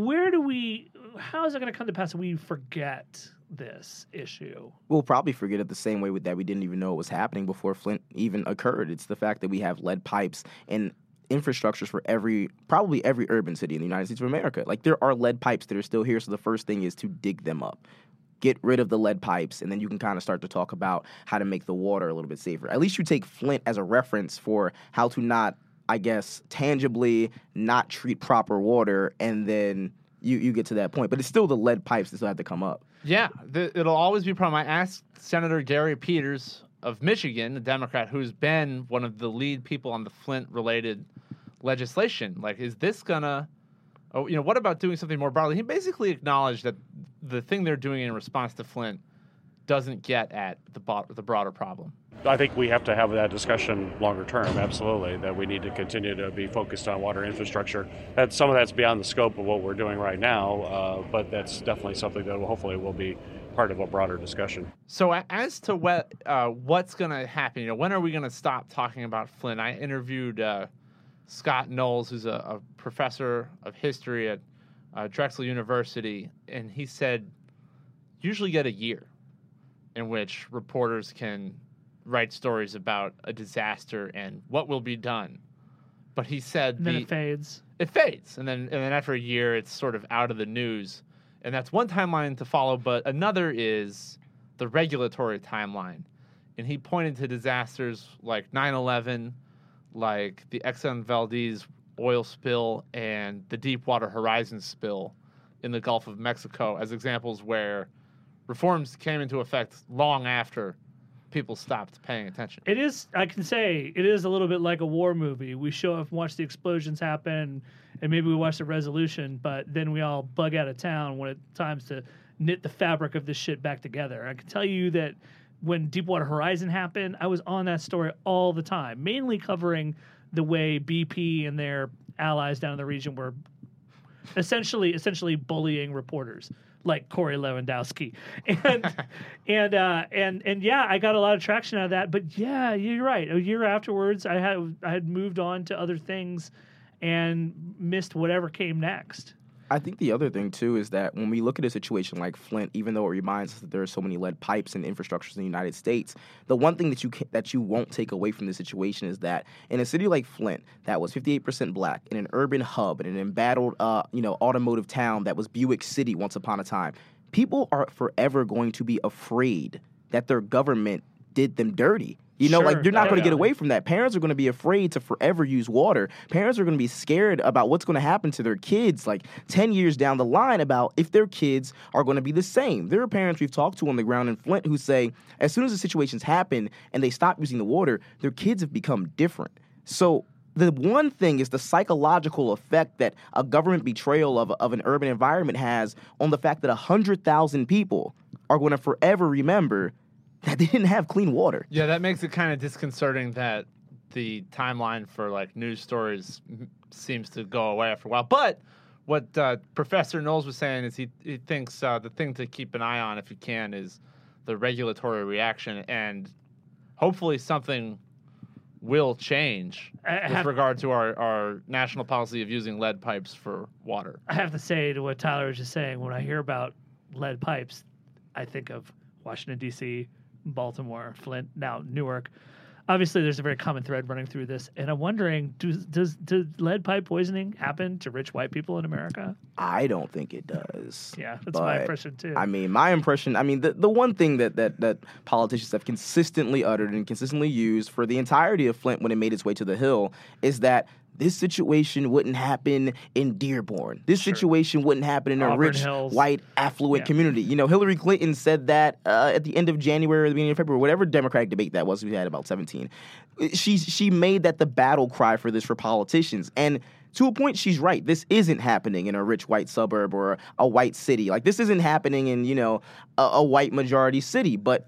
Speaker 2: how is it going to come to pass that we forget this issue?
Speaker 9: We'll probably forget it the same way that we didn't even know it was happening before Flint even occurred. It's the fact that we have lead pipes and infrastructures for probably every urban city in the United States of America. Like, there are lead pipes that are still here, so the first thing is to dig them up. Get rid of the lead pipes, and then you can kind of start to talk about how to make the water a little bit safer. At least you take Flint as a reference for how to not, I guess, tangibly not treat proper water, and then you get to that point. But it's still the lead pipes that still have to come up.
Speaker 4: Yeah, it'll always be a problem. I asked Senator Gary Peters of Michigan, a Democrat, who's been one of the lead people on the Flint-related legislation. Like, is this gonna... what about doing something more broadly? He basically acknowledged that the thing they're doing in response to Flint doesn't get at the broader problem.
Speaker 11: I think we have to have that discussion longer term, absolutely, that we need to continue to be focused on water infrastructure. Some of that's beyond the scope of what we're doing right now, but that's definitely something that hopefully will be part of a broader discussion.
Speaker 4: So as to what's going to happen, when are we going to stop talking about Flint? I interviewed Scott Knowles, who's a professor of history at Drexel University, and he said usually get a year in which reporters can write stories about a disaster and what will be done. But he said
Speaker 2: then it fades.
Speaker 4: It fades, and then after a year, it's sort of out of the news, and that's one timeline to follow. But another is the regulatory timeline, and he pointed to disasters like 9/11. Like the Exxon Valdez oil spill and the Deepwater Horizon spill in the Gulf of Mexico as examples where reforms came into effect long after people stopped paying attention.
Speaker 2: It is a little bit like a war movie. We show up and watch the explosions happen, and maybe we watch the resolution, but then we all bug out of town when it's time to knit the fabric of this shit back together. I can tell you that when Deepwater Horizon happened, I was on that story all the time, mainly covering the way BP and their allies down in the region were essentially bullying reporters like Corey Lewandowski. And yeah, I got a lot of traction out of that. But yeah, you're right. A year afterwards, I had moved on to other things and missed whatever came next.
Speaker 9: I think the other thing, too, is that when we look at a situation like Flint, even though it reminds us that there are so many lead pipes and infrastructures in the United States, the one thing that you won't take away from this situation is that in a city like Flint that was 58% black, in an urban hub, in an embattled automotive town that was Buick City once upon a time, people are forever going to be afraid that their government did them dirty. You know,
Speaker 2: Sure.
Speaker 9: like, you're not
Speaker 2: Oh,
Speaker 9: going to
Speaker 2: yeah.
Speaker 9: get away from that. Parents are going to be afraid to forever use water. Parents are going to be scared about what's going to happen to their kids, like 10 years down the line, about if their kids are going to be the same. There are parents we've talked to on the ground in Flint who say as soon as the situations happen and they stop using the water, their kids have become different. So the one thing is the psychological effect that a government betrayal of an urban environment has on the fact that 100,000 people are going to forever remember that they didn't have clean water.
Speaker 4: Yeah, that makes it kind of disconcerting that the timeline for like news stories seems to go away after a while. But what Professor Knowles was saying is he thinks the thing to keep an eye on, if you can, is the regulatory reaction, and hopefully something will change with regard to our national policy of using lead pipes for water.
Speaker 2: I have to say to what Tyler was just saying, when I hear about lead pipes, I think of Washington, D.C., Baltimore, Flint, now Newark. Obviously, there's a very common thread running through this, and I'm wondering, does lead pipe poisoning happen to rich white people in America?
Speaker 9: I don't think it does.
Speaker 2: Yeah, that's my impression too.
Speaker 9: I mean, the one thing that politicians have consistently uttered and consistently used for the entirety of Flint when it made its way to the Hill is that this situation wouldn't happen in Dearborn. This situation wouldn't happen in a
Speaker 2: Auburn
Speaker 9: rich,
Speaker 2: Hills.
Speaker 9: white, affluent community. You know, Hillary Clinton said that at the end of January or the beginning of February, whatever Democratic debate that was, we had about 17. She made that the battle cry for this for politicians. And to a point, she's right. This isn't happening in a rich white suburb or a white city. Like, this isn't happening in, you know, a white majority city. But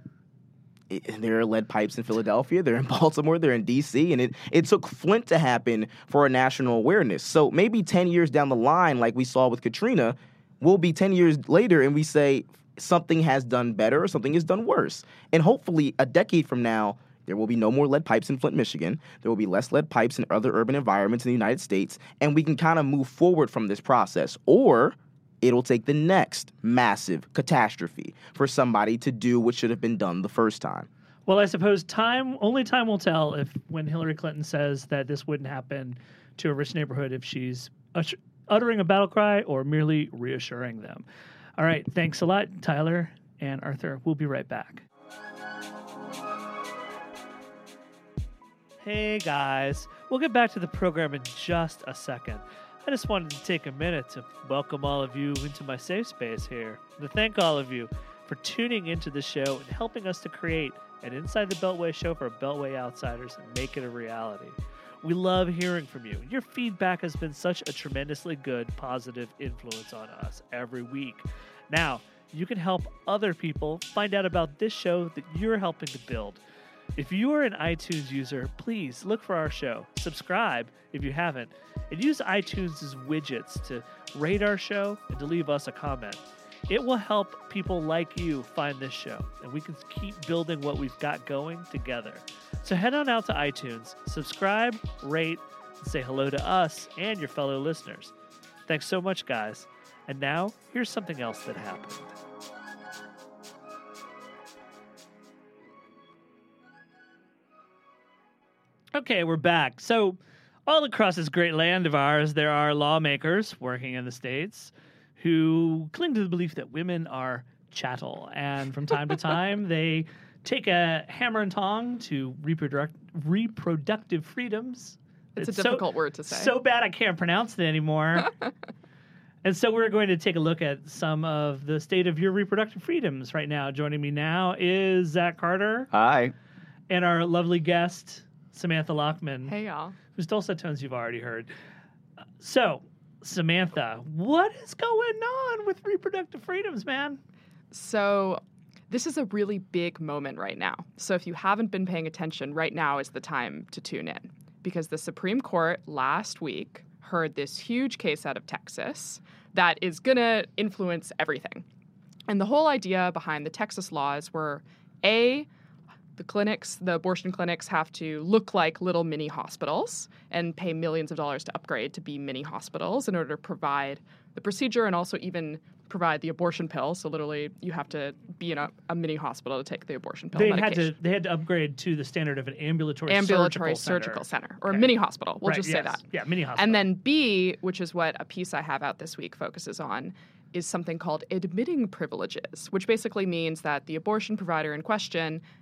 Speaker 9: there are lead pipes in Philadelphia, they're in Baltimore, they're in D.C., and it took Flint to happen for a national awareness. So maybe 10 years down the line, like we saw with Katrina, we'll be 10 years later and we say something has done better or something has done worse. And hopefully a decade from now, there will be no more lead pipes in Flint, Michigan. There will be less lead pipes in other urban environments in the United States, and we can kind of move forward from this process. Or it'll take the next massive catastrophe for somebody to do what should have been done the first time.
Speaker 2: Well, I suppose only time will tell if when Hillary Clinton says that this wouldn't happen to a rich neighborhood, if she's uttering a battle cry or merely reassuring them. All right. Thanks a lot, Tyler and Arthur. We'll be right back. Hey, guys. We'll get back to the program in just a second. I just wanted to take a minute to welcome all of you into my safe space here, and to thank all of you for tuning into the show and helping us to create an Inside the Beltway show for Beltway outsiders and make it a reality. We love hearing from you. Your feedback has been such a tremendously good, positive influence on us every week. Now, you can help other people find out about this show that you're helping to build. If you are an iTunes user, please look for our show, subscribe if you haven't, and use iTunes' widgets to rate our show and to leave us a comment. It will help people like you find this show, and we can keep building what we've got going together. So head on out to iTunes, subscribe, rate, and say hello to us and your fellow listeners. Thanks so much, guys. And now, here's something else that happened. Okay, we're back. So, all across this great land of ours, there are lawmakers working in the states who cling to the belief that women are chattel. And from time to time, they take a hammer and tong to reproductive freedoms.
Speaker 7: It's a difficult word to say.
Speaker 2: So bad I can't pronounce it anymore. And so we're going to take a look at some of the state of your reproductive freedoms right now. Joining me now is Zach Carter.
Speaker 6: Hi.
Speaker 2: And our lovely guest, Samantha Lockman.
Speaker 7: Hey, y'all.
Speaker 2: Whose dulcet tones you've already heard. So, Samantha, what is going on with reproductive freedoms, man?
Speaker 7: So, this is a really big moment right now. So, if you haven't been paying attention, right now is the time to tune in. Because the Supreme Court last week heard this huge case out of Texas that is going to influence everything. And the whole idea behind the Texas laws were, A, the abortion clinics have to look like little mini hospitals and pay millions of dollars to upgrade to be mini hospitals in order to provide the procedure and also even provide the abortion pill. So literally you have to be in a mini hospital to take the abortion pill medication.
Speaker 2: They had to upgrade to the standard of an ambulatory
Speaker 7: surgical center or a mini hospital. We'll just say that.
Speaker 2: Yeah, mini hospital.
Speaker 7: And then B, which is what a piece I have out this week focuses on, is something called admitting privileges, which basically means that the abortion provider in question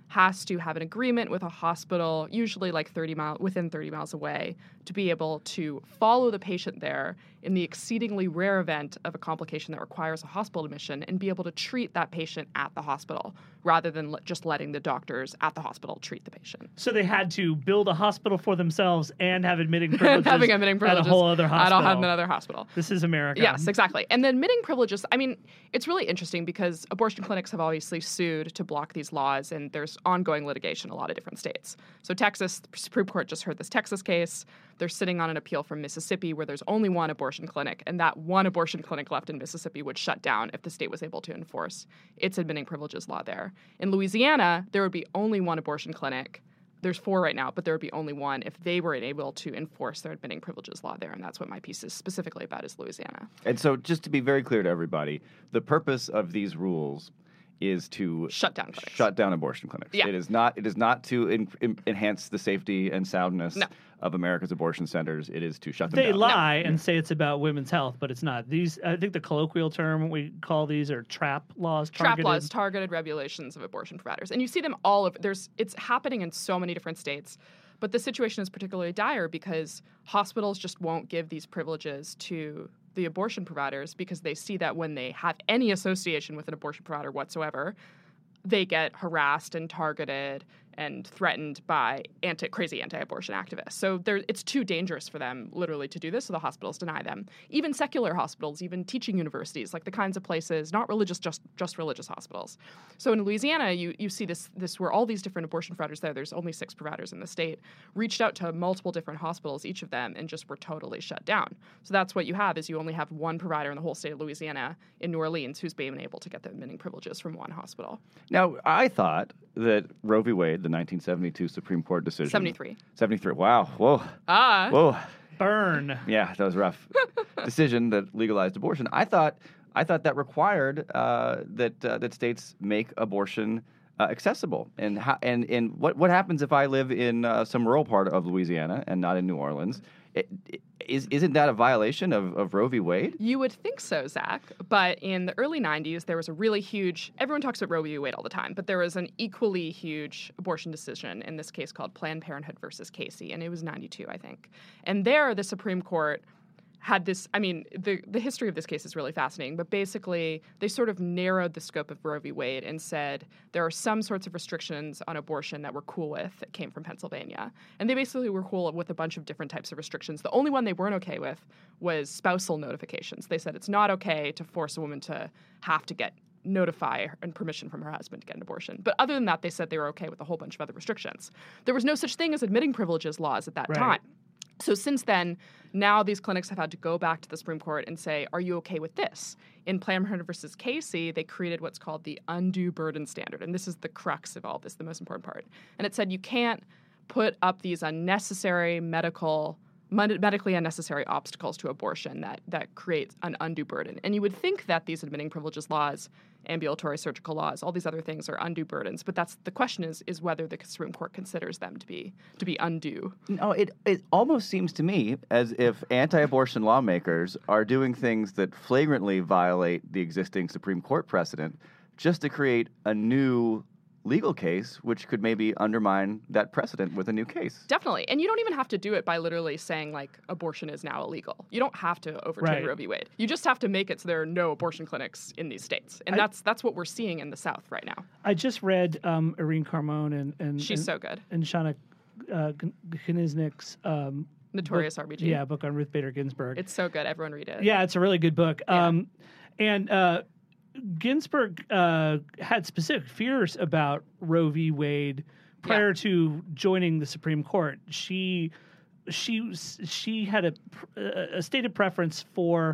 Speaker 7: has to have an agreement with a hospital, usually like within 30 miles away, to be able to follow the patient there in the exceedingly rare event of a complication that requires a hospital admission and be able to treat that patient at the hospital rather than just letting the doctors at the hospital treat the patient.
Speaker 2: So they had to build a hospital for themselves and have admitting privileges,
Speaker 7: having admitting privileges
Speaker 2: at a whole other hospital.
Speaker 7: At another hospital.
Speaker 2: This is America.
Speaker 7: Yes, exactly. And then admitting privileges, I mean, it's really interesting because abortion clinics have obviously sued to block these laws, and there's ongoing litigation in a lot of different states. So Texas, the Supreme Court just heard this Texas case. They're sitting on an appeal from Mississippi where there's only one abortion clinic, and that one abortion clinic left in Mississippi would shut down if the state was able to enforce its admitting privileges law there. In Louisiana, there would be only one abortion clinic. There's 4 right now, but there would be only one if they were able to enforce their admitting privileges law there, and that's what my piece is specifically about, is Louisiana.
Speaker 6: And so just to be very clear to everybody, the purpose of these rules is to
Speaker 7: shut down clinics.
Speaker 6: Shut down abortion clinics.
Speaker 7: Yeah.
Speaker 6: It is not to enhance the safety and soundness of America's abortion centers. It is to shut them down.
Speaker 2: They lie and say it's about women's health, but it's not. These, I think the colloquial term we call these are TRAP laws.
Speaker 7: Targeted regulations of abortion providers. And you see them all over. It's happening in so many different states. But the situation is particularly dire because hospitals just won't give these privileges to the abortion providers because they see that when they have any association with an abortion provider whatsoever, they get harassed and targeted and threatened by crazy anti-abortion activists. So it's too dangerous for them, literally, to do this, so the hospitals deny them. Even secular hospitals, even teaching universities, like the kinds of places, not religious, just religious hospitals. So in Louisiana, you see this where all these different abortion providers there's only 6 providers in the state, reached out to multiple different hospitals, each of them, and just were totally shut down. So that's what you have, is you only have one provider in the whole state of Louisiana in New Orleans who's been able to get the admitting privileges from one hospital.
Speaker 6: Now, I thought that Roe v. Wade, the 1972 Supreme Court decision. 73. Wow. Whoa. Whoa.
Speaker 2: Burn.
Speaker 6: Yeah, that was rough. Decision that legalized abortion. I thought that required that states make abortion accessible. And what happens if I live in some rural part of Louisiana and not in New Orleans? Isn't that a violation of Roe v. Wade?
Speaker 7: You would think so, Zach. But in the early 90s, there was a really huge, everyone talks about Roe v. Wade all the time, but there was an equally huge abortion decision in this case called Planned Parenthood versus Casey, and it was 92, I think. And there, the Supreme Court had this, I mean, the history of this case is really fascinating, but basically they sort of narrowed the scope of Roe v. Wade and said there are some sorts of restrictions on abortion that we're cool with that came from Pennsylvania. And they basically were cool with a bunch of different types of restrictions. The only one they weren't okay with was spousal notifications. They said it's not okay to force a woman to have to notify and permission from her husband to get an abortion. But other than that, they said they were okay with a whole bunch of other restrictions. There was no such thing as admitting privileges laws at that time. So since then, now these clinics have had to go back to the Supreme Court and say, are you okay with this? In Planned Parenthood versus Casey, they created what's called the undue burden standard. And this is the crux of all this, the most important part. And it said you can't put up these unnecessary medically unnecessary obstacles to abortion that creates an undue burden. And you would think that these admitting privileges laws, ambulatory surgical laws, all these other things are undue burdens. But that's the question is whether the Supreme Court considers them to be undue.
Speaker 6: No, it almost seems to me as if anti-abortion lawmakers are doing things that flagrantly violate the existing Supreme Court precedent just to create a new legal case, which could maybe undermine that precedent with a new case.
Speaker 7: Definitely. And you don't even have to do it by literally saying, like, abortion is now illegal. You don't have to overturn Roe v. Wade. You just have to make it so there are no abortion clinics in these states. And that's what we're seeing in the South right now.
Speaker 2: I just read Irene Carmon and
Speaker 7: she's so good.
Speaker 2: And Shana Kniznik's
Speaker 7: Notorious
Speaker 2: book,
Speaker 7: RBG.
Speaker 2: Yeah, book on Ruth Bader Ginsburg.
Speaker 7: It's so good. Everyone read it.
Speaker 2: Yeah, it's a really good book.
Speaker 7: Yeah.
Speaker 2: Ginsburg had specific fears about Roe v. Wade prior to joining the Supreme Court. She had a stated preference for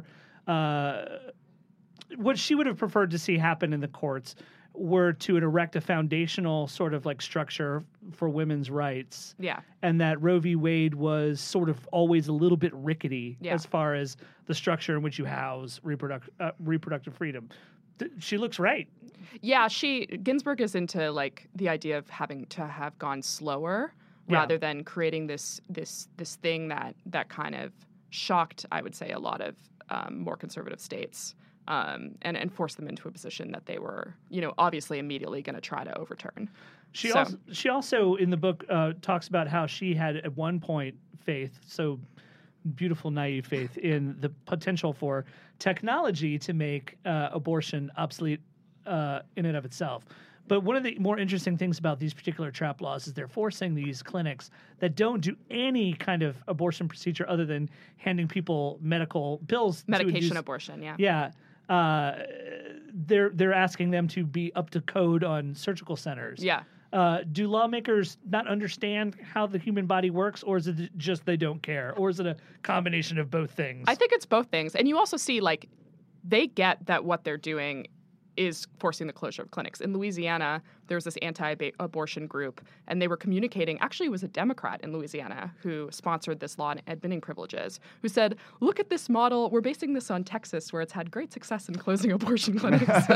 Speaker 2: what she would have preferred to see happen in the courts were to erect a foundational sort of like structure for women's rights.
Speaker 7: Yeah.
Speaker 2: And that Roe v. Wade was sort of always a little bit rickety as far as the structure in which you house reproductive freedom. She looks right.
Speaker 7: Yeah, Ginsburg is into like the idea of having to have gone slower rather than creating this thing that kind of shocked, I would say, a lot of more conservative states and force them into a position that they were, obviously immediately going to try to overturn.
Speaker 2: She also in the book talks about how she had at one point faith, so beautiful naive faith in the potential for technology to make abortion obsolete in and of itself. But one of the more interesting things about these particular trap laws is they're forcing these clinics that don't do any kind of abortion procedure other than handing people medical pills.
Speaker 7: Medication abortion, yeah.
Speaker 2: Yeah. They're asking them to be up to code on surgical centers.
Speaker 7: Yeah.
Speaker 2: Do lawmakers not understand how the human body works, or is it just they don't care? Or is it a combination of both things?
Speaker 7: I think it's both things. And you also see, they get that what they're doing is forcing the closure of clinics. In Louisiana, there was this anti-abortion group, and they were communicating. Actually, it was a Democrat in Louisiana who sponsored this law on admitting privileges, who said, look at this model. We're basing this on Texas, where it's had great success in closing abortion clinics.
Speaker 6: Cat's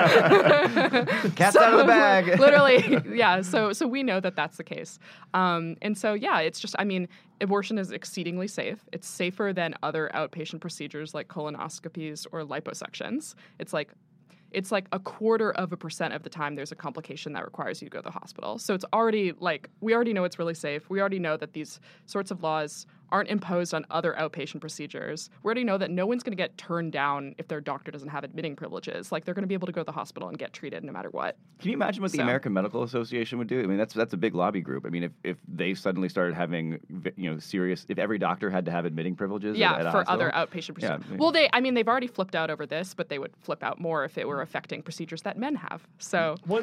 Speaker 6: out of the bag.
Speaker 7: Literally, yeah. So we know that that's the case. And so, yeah, it's just, abortion is exceedingly safe. It's safer than other outpatient procedures like colonoscopies or liposections. It's like 0.25% of the time there's a complication that requires you to go to the hospital. So it's already we already know it's really safe. We already know that these sorts of laws aren't imposed on other outpatient procedures. We already know that no one's going to get turned down if their doctor doesn't have admitting privileges. They're going to be able to go to the hospital and get treated no matter what.
Speaker 6: Can you imagine what the American Medical Association would do? That's a big lobby group. If they suddenly started having, serious, if every doctor had to have admitting privileges at a
Speaker 7: for
Speaker 6: hospital?
Speaker 7: other outpatient procedures.
Speaker 6: Yeah.
Speaker 7: Well, they've already flipped out over this, but they would flip out more if it were affecting procedures that men have. So
Speaker 2: one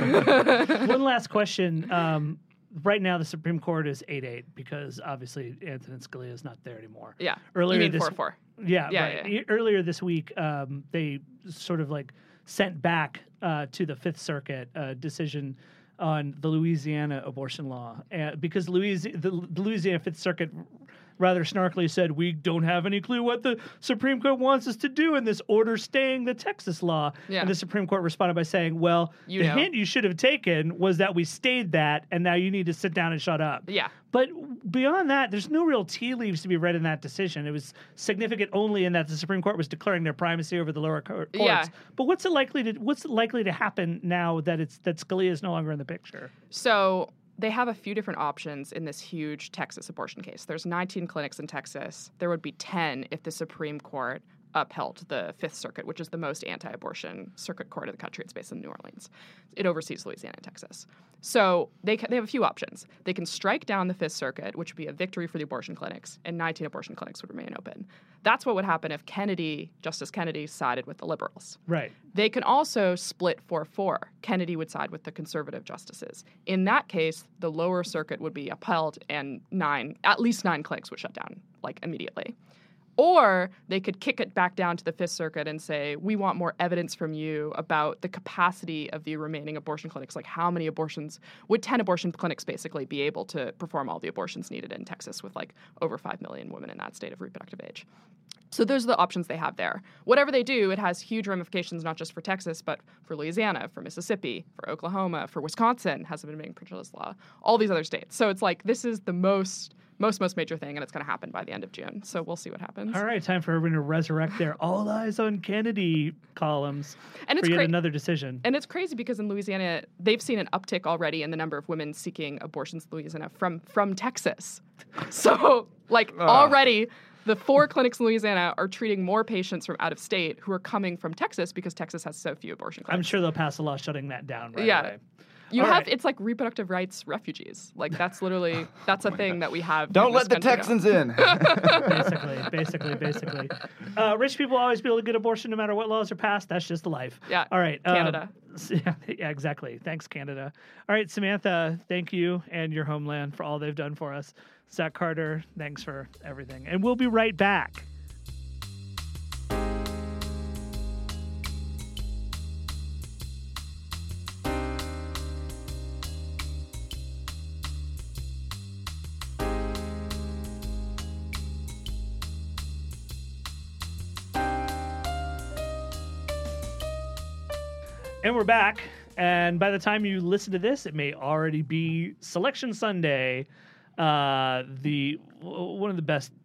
Speaker 2: last question. Right now, the Supreme Court is 8-8 because obviously Antonin Scalia is not there anymore.
Speaker 7: Yeah.
Speaker 2: Earlier
Speaker 7: you mean
Speaker 2: this
Speaker 7: 4-4?
Speaker 2: Yeah.
Speaker 7: Yeah,
Speaker 2: right.
Speaker 7: yeah.
Speaker 2: Earlier this week, they sort of sent back to the Fifth Circuit a decision on the Louisiana abortion law because the Louisiana Fifth Circuit rather snarkily said, we don't have any clue what the Supreme Court wants us to do in this order staying the Texas law.
Speaker 7: Yeah.
Speaker 2: And the Supreme Court responded by saying, well, the hint you should have taken was that we stayed that, and now you need to sit down and shut up.
Speaker 7: Yeah.
Speaker 2: But beyond that, there's no real tea leaves to be read in that decision. It was significant only in that the Supreme Court was declaring their primacy over the lower courts.
Speaker 7: Yeah.
Speaker 2: But what's likely to happen now that Scalia is no longer in the picture?
Speaker 7: So they have a few different options in this huge Texas abortion case. There's 19 clinics in Texas. There would be 10 if the Supreme Court upheld the Fifth Circuit, which is the most anti-abortion circuit court in the country. It's based in New Orleans. It oversees Louisiana and Texas. So they have a few options. They can strike down the Fifth Circuit, which would be a victory for the abortion clinics, and 19 abortion clinics would remain open. That's what would happen if Justice Kennedy sided with the liberals.
Speaker 2: Right.
Speaker 7: They can also split 4-4. Kennedy would side with the conservative justices. In that case, the lower circuit would be upheld and at least 9 clinics would shut down immediately. Or they could kick it back down to the Fifth Circuit and say, we want more evidence from you about the capacity of the remaining abortion clinics. How many abortions would 10 abortion clinics basically be able to perform all the abortions needed in Texas with over 5 million women in that state of reproductive age? So those are the options they have there. Whatever they do, it has huge ramifications, not just for Texas, but for Louisiana, for Mississippi, for Oklahoma, for Wisconsin, has an admitting privileges law, all these other states. So it's this is the most major thing, and it's going to happen by the end of June. So we'll see what happens.
Speaker 2: All right, time for everyone to resurrect their All Eyes on Kennedy columns
Speaker 7: and
Speaker 2: for yet another decision.
Speaker 7: And it's crazy because in Louisiana, they've seen an uptick already in the number of women seeking abortions in Louisiana from Texas. So, already, the 4 clinics in Louisiana are treating more patients from out of state who are coming from Texas because Texas has so few abortion clinics.
Speaker 2: I'm sure they'll pass a law shutting that down right away.
Speaker 7: It's like reproductive rights refugees. That's a thing that we have.
Speaker 6: Don't let the Texans in.
Speaker 2: Basically. Rich people always be able to get abortion no matter what laws are passed. That's just the life.
Speaker 7: Yeah.
Speaker 2: All right.
Speaker 7: Canada.
Speaker 2: Yeah, exactly. Thanks, Canada. All right, Samantha, thank you and your homeland for all they've done for us. Zach Carter, thanks for everything. And we'll be right back. And we're back. And by the time you listen to this, it may already be Selection Sunday, one of the best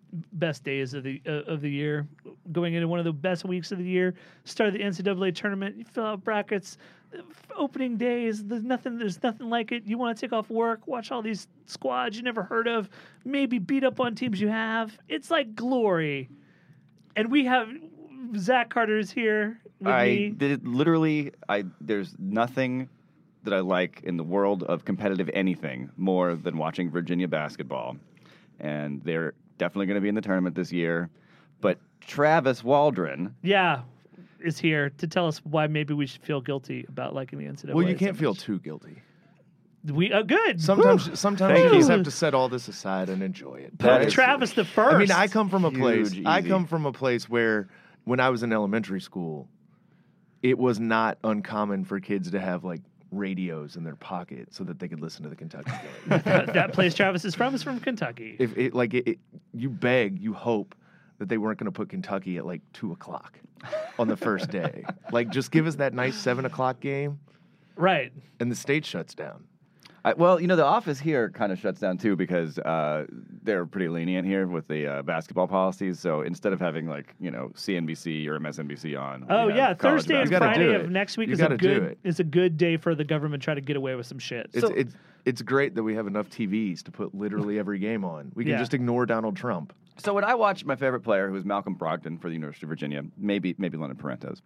Speaker 2: best days of the year, going into one of the best weeks of the year. Start of the NCAA tournament, you fill out brackets. Opening days, there's nothing like it. You want to take off work, watch all these squads you never heard of, maybe beat up on teams you have. It's like glory. And we have Zach Carter's here with me.
Speaker 6: There's nothing that I like in the world of competitive anything more than watching Virginia basketball. And they're definitely going to be in the tournament this year. But Travis Waldron.
Speaker 2: Yeah. Is here to tell us why maybe we should feel guilty about liking the NCAA.
Speaker 12: Well, you can't feel too guilty.
Speaker 2: We good.
Speaker 12: Sometimes you just have to set all this aside and enjoy it.
Speaker 2: Put Travis the first.
Speaker 12: I mean, I come from a
Speaker 6: Huge,
Speaker 12: place where when I was in elementary school, it was not uncommon for kids to have like radios in their pocket so that they could listen to the Kentucky game.
Speaker 2: That place Travis is from Kentucky.
Speaker 12: You beg, you hope that they weren't going to put Kentucky at like 2:00 on the first day. Like, just give us that nice 7:00 game.
Speaker 2: Right.
Speaker 12: And the state shuts down.
Speaker 6: The office here kind of shuts down too because they're pretty lenient here with the basketball policies. So instead of having CNBC or MSNBC on,
Speaker 2: Thursday and Friday of next week is a good day for the government to try to get away with some shit.
Speaker 12: It's great that we have enough TVs to put literally every game on. We can just ignore Donald Trump.
Speaker 6: So when I watch my favorite player, who is Malcolm Brogdon for the University of Virginia, maybe Leonard Parentes,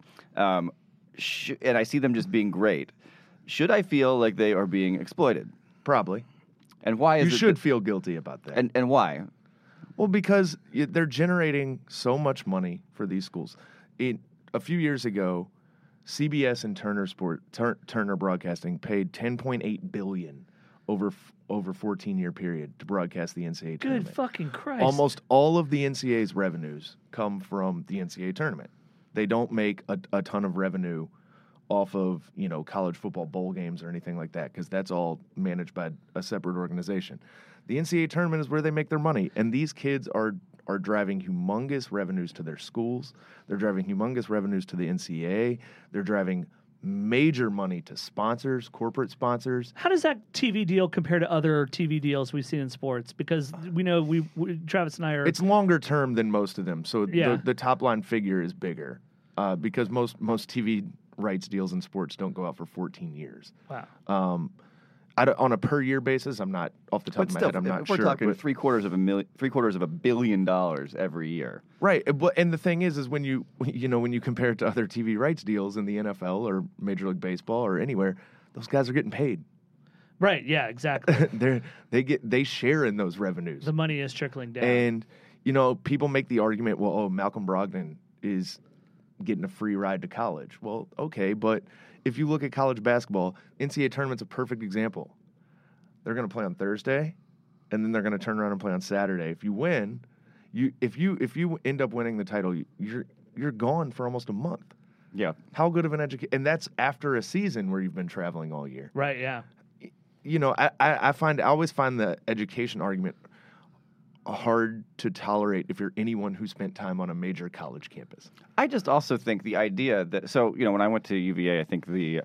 Speaker 6: and I see them just being great, should I feel like they are being exploited?
Speaker 12: Probably.
Speaker 6: And why is
Speaker 12: you should feel guilty about that?
Speaker 6: And why?
Speaker 12: Well, because they're generating so much money for these schools. A few years ago, CBS and Turner Broadcasting paid $10.8 billion over 14-year period to broadcast the NCAA tournament.
Speaker 2: Good fucking Christ.
Speaker 12: Almost all of the NCAA's revenues come from the NCAA tournament. They don't make a ton of revenue off of, college football bowl games or anything like that, because that's all managed by a separate organization. The NCAA tournament is where they make their money, and these kids are driving humongous revenues to their schools. They're driving humongous revenues to the NCAA. They're driving major money to sponsors, corporate sponsors.
Speaker 2: How does that TV deal compare to other TV deals we've seen in sports? Because we know Travis and I are...
Speaker 12: It's longer term than most of them, so the top line figure is bigger because most TV rights deals in sports don't go out for 14 years.
Speaker 2: Wow.
Speaker 12: On a per year basis, I'm not off the top of my head. I'm not sure.
Speaker 6: We're talking $750 million every year.
Speaker 12: Right, and the thing is when you compare it to other TV rights deals in the NFL or Major League Baseball or anywhere, those guys are getting paid.
Speaker 2: Right. Yeah. Exactly.
Speaker 12: they share in those revenues.
Speaker 2: The money is trickling down.
Speaker 12: And people make the argument, Malcolm Brogdon is getting a free ride to college. Well, okay, but if you look at college basketball, NCAA tournament's a perfect example. They're going to play on Thursday, and then they're going to turn around and play on Saturday. If you win, if you end up winning the title, you're gone for almost a month.
Speaker 6: Yeah.
Speaker 12: How good of an education? And that's after a season where you've been traveling all year.
Speaker 2: Right. Yeah.
Speaker 12: I always find the education argument hard to tolerate if you're anyone who spent time on a major college campus.
Speaker 6: I just also think the idea that when I went to UVA, I think the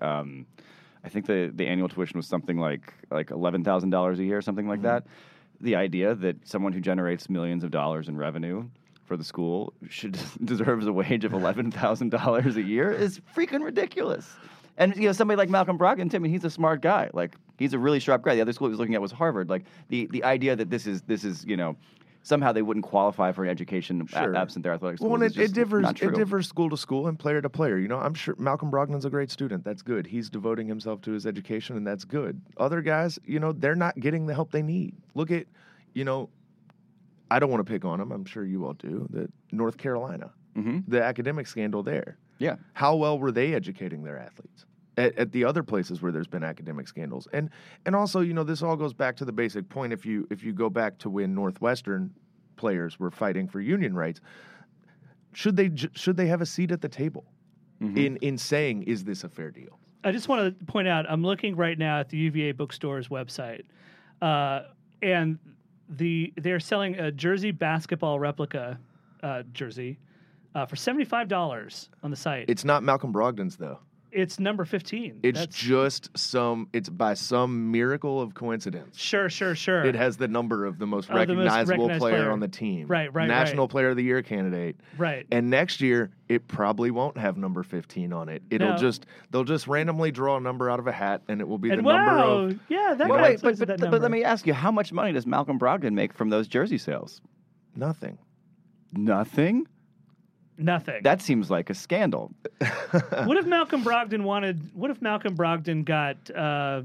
Speaker 6: annual tuition was something like $11,000 a year, something like that. The idea that someone who generates millions of dollars in revenue for the school deserves a wage of $11,000 a year is freaking ridiculous. And somebody like Malcolm Brogdon, Tim, he's a smart guy. Like, he's a really sharp guy. The other school he was looking at was Harvard. Like, the idea that this is somehow they wouldn't qualify for an education absent their athletic schools.
Speaker 12: Well,
Speaker 6: and
Speaker 12: it differs school to school and player to player. I'm sure Malcolm Brogdon's a great student. That's good. He's devoting himself to his education, and that's good. Other guys, they're not getting the help they need. Look at, I don't want to pick on them. I'm sure you all do. The North Carolina, the academic scandal there.
Speaker 6: Yeah.
Speaker 12: How well were they educating their athletes? At the other places where there's been academic scandals, and also this all goes back to the basic point. If you go back to when Northwestern players were fighting for union rights, should they have a seat at the table in saying, is this a fair deal?
Speaker 2: I just want to point out, I'm looking right now at the UVA bookstore's website, and they're selling a Jersey basketball replica jersey for $75 on the site.
Speaker 12: It's not Malcolm Brogdon's though.
Speaker 2: It's number 15.
Speaker 12: It's it's by some miracle of coincidence.
Speaker 2: Sure.
Speaker 12: It has the number of the most
Speaker 2: the most
Speaker 12: recognizable
Speaker 2: recognized
Speaker 12: player
Speaker 2: player.
Speaker 12: on the team.
Speaker 2: Right.
Speaker 12: National Player of the Year candidate.
Speaker 2: Right.
Speaker 12: And next year, it probably won't have number 15 on it. They'll just randomly draw a number out of a hat, and it will be the number of.
Speaker 2: Yeah, that
Speaker 6: Well,
Speaker 2: makes
Speaker 6: wait,
Speaker 2: sense.
Speaker 6: but let me ask you, how much money does Malcolm Brogdon make from those jersey sales?
Speaker 12: Nothing.
Speaker 6: Nothing?
Speaker 2: Nothing.
Speaker 6: That seems like a scandal.
Speaker 2: What if Malcolm Brogdon got a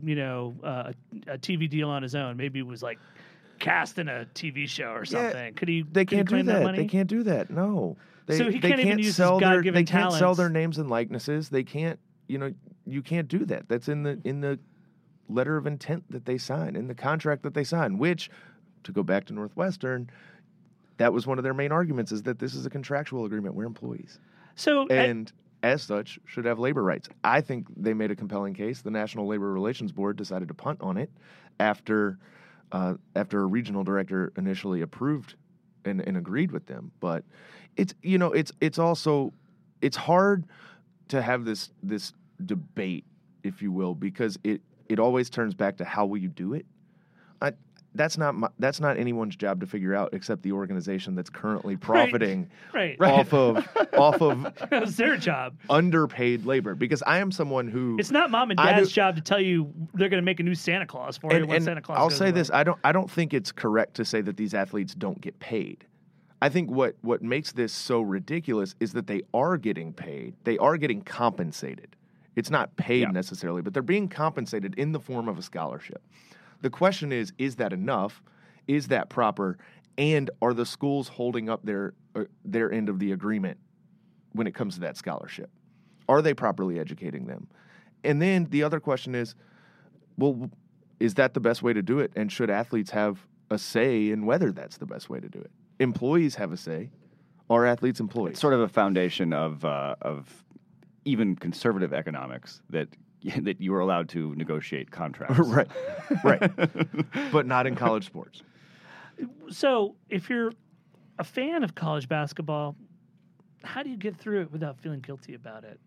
Speaker 2: TV deal on his own? Maybe it was like cast in a TV show or something. Could he?
Speaker 12: They can't do
Speaker 2: claim that
Speaker 12: that.
Speaker 2: money?
Speaker 12: They can't do that. No.
Speaker 2: So he can't even use his God-given
Speaker 12: They can't sell
Speaker 2: talents.
Speaker 12: their names and likenesses. They can't. You can't do that. That's in the letter of intent that they sign, in the contract that they sign. Which, to go back to Northwestern, that was one of their main arguments: is that this is a contractual agreement. We're employees.
Speaker 2: So
Speaker 12: and as such, should have labor rights. I think they made a compelling case. The National Labor Relations Board decided to punt on it after a regional director initially approved and agreed with them. But it's also hard to have this debate, if you will, because it always turns back to how will you do it. That's not anyone's job to figure out, except the organization that's currently profiting off of
Speaker 2: It's their job.
Speaker 12: Underpaid labor. Because I am someone who
Speaker 2: It's not mom and dad's job to tell you they're going to make a new Santa Claus for you when Santa Claus
Speaker 12: I'll
Speaker 2: goes
Speaker 12: say
Speaker 2: away.
Speaker 12: this: I don't think it's correct to say that these athletes don't get paid. I think what makes this so ridiculous is that they are getting paid. They are getting compensated. It's not paid necessarily, but they're being compensated in the form of a scholarship. The question is that enough? Is that proper? And are the schools holding up their end of the agreement when it comes to that scholarship? Are they properly educating them? And then the other question is, well, is that the best way to do it? And should athletes have a say in whether that's the best way to do it? Employees have a say. Are athletes employees?
Speaker 6: It's sort of a foundation of even conservative economics that you are allowed to negotiate contracts.
Speaker 12: right. But not in college sports.
Speaker 2: So, if you're a fan of college basketball, how do you get through it without feeling guilty about it?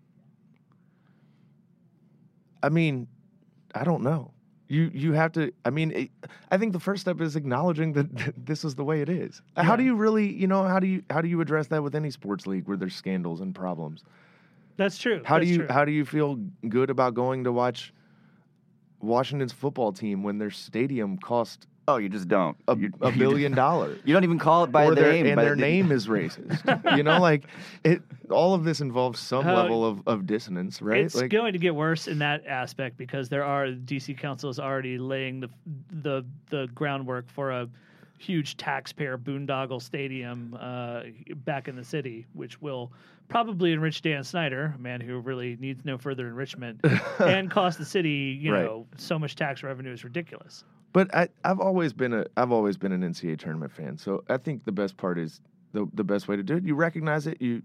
Speaker 12: I mean, I don't know. You have to. I mean, I think the first step is acknowledging that this is the way it is. Yeah. How do you really, how do you address that with any sports league where there's scandals and problems?
Speaker 2: That's true.
Speaker 12: How do you feel good about going to watch Washington's football team when their stadium cost?
Speaker 6: Oh, you just don't.
Speaker 12: $1 billion.
Speaker 6: You don't even call it by their name.
Speaker 12: And their name is racist. All of this involves some level of dissonance, right?
Speaker 2: It's going to get worse in that aspect because DC Council is already laying the groundwork for a huge taxpayer boondoggle stadium back in the city, which will probably enrich Dan Snyder, a man who really needs no further enrichment, and cost the city, so much tax revenue is ridiculous.
Speaker 12: But I've always been an NCAA tournament fan, so I think the best part is the best way to do it. You recognize it. You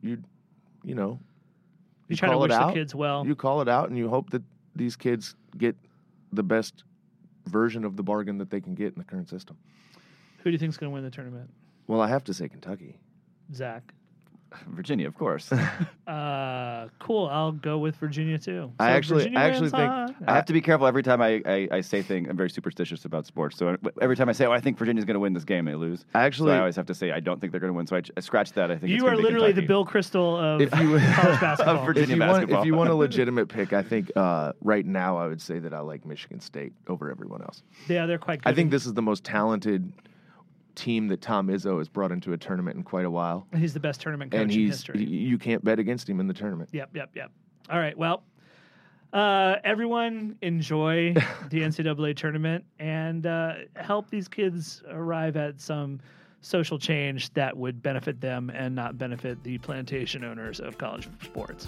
Speaker 2: try to wish the kids well.
Speaker 12: You call it out, and you hope that these kids get the best version of the bargain that they can get in the current system.
Speaker 2: Who do you think is going to win the tournament?
Speaker 12: Well, I have to say Kentucky.
Speaker 2: Zach.
Speaker 6: Virginia, of course.
Speaker 2: Cool. I'll go with Virginia too.
Speaker 12: I actually think
Speaker 6: I have to be careful every time I say things. I'm very superstitious about sports, so every time I say, I think Virginia's going to win this game, they lose. So I always have to say I don't think they're going to win. So I scratch that. I think
Speaker 2: you are literally the Bill Crystal of college basketball.
Speaker 6: Of Virginia basketball.
Speaker 12: If you want a legitimate pick, I think right now I would say that I like Michigan State over everyone else.
Speaker 2: Yeah, they're quite good.
Speaker 12: I think this is the most talented team that Tom Izzo has brought into a tournament in quite a while.
Speaker 2: He's the best tournament coach in history.
Speaker 12: You can't bet against him in the tournament.
Speaker 2: Yep. All right, well, everyone enjoy the NCAA tournament and help these kids arrive at some social change that would benefit them and not benefit the plantation owners of college sports.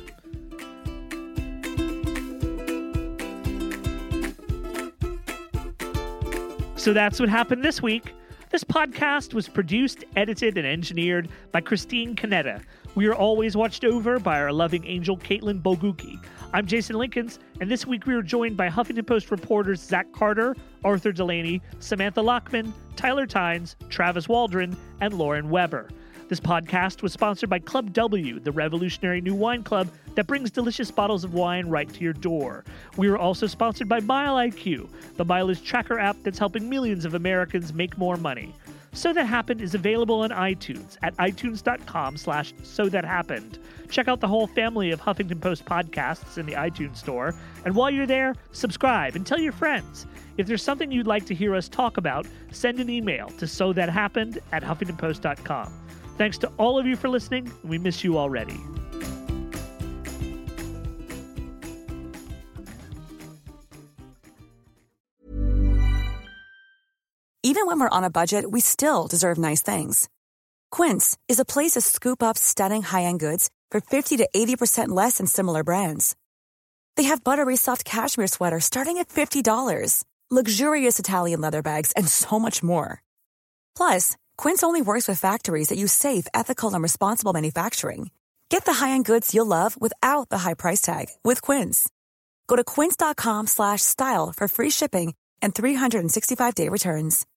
Speaker 2: So that's what happened this week. This podcast was produced, edited, and engineered by Christine Canetta. We are always watched over by our loving angel, Caitlin Boguki. I'm Jason Linkins, and this week we are joined by Huffington Post reporters Zach Carter, Arthur Delaney, Samantha Lockman, Tyler Tynes, Travis Waldron, and Lauren Weber. This podcast was sponsored by Club W, the revolutionary new wine club that brings delicious bottles of wine right to your door. We are also sponsored by MileIQ, the mileage tracker app that's helping millions of Americans make more money. So That Happened is available on iTunes at itunes.com/SoThatHappened. Check out the whole family of Huffington Post podcasts in the iTunes store. And while you're there, subscribe and tell your friends. If there's something you'd like to hear us talk about, send an email to sothathappened@huffingtonpost.com. Thanks to all of you for listening, and we miss you already.
Speaker 13: Even when we're on a budget, we still deserve nice things. Quince is a place to scoop up stunning high-end goods for 50 to 80% less than similar brands. They have buttery soft cashmere sweaters starting at $50, luxurious Italian leather bags, and so much more. Plus, Quince only works with factories that use safe, ethical, and responsible manufacturing. Get the high-end goods you'll love without the high price tag with Quince. Go to quince.com/style for free shipping and 365-day returns.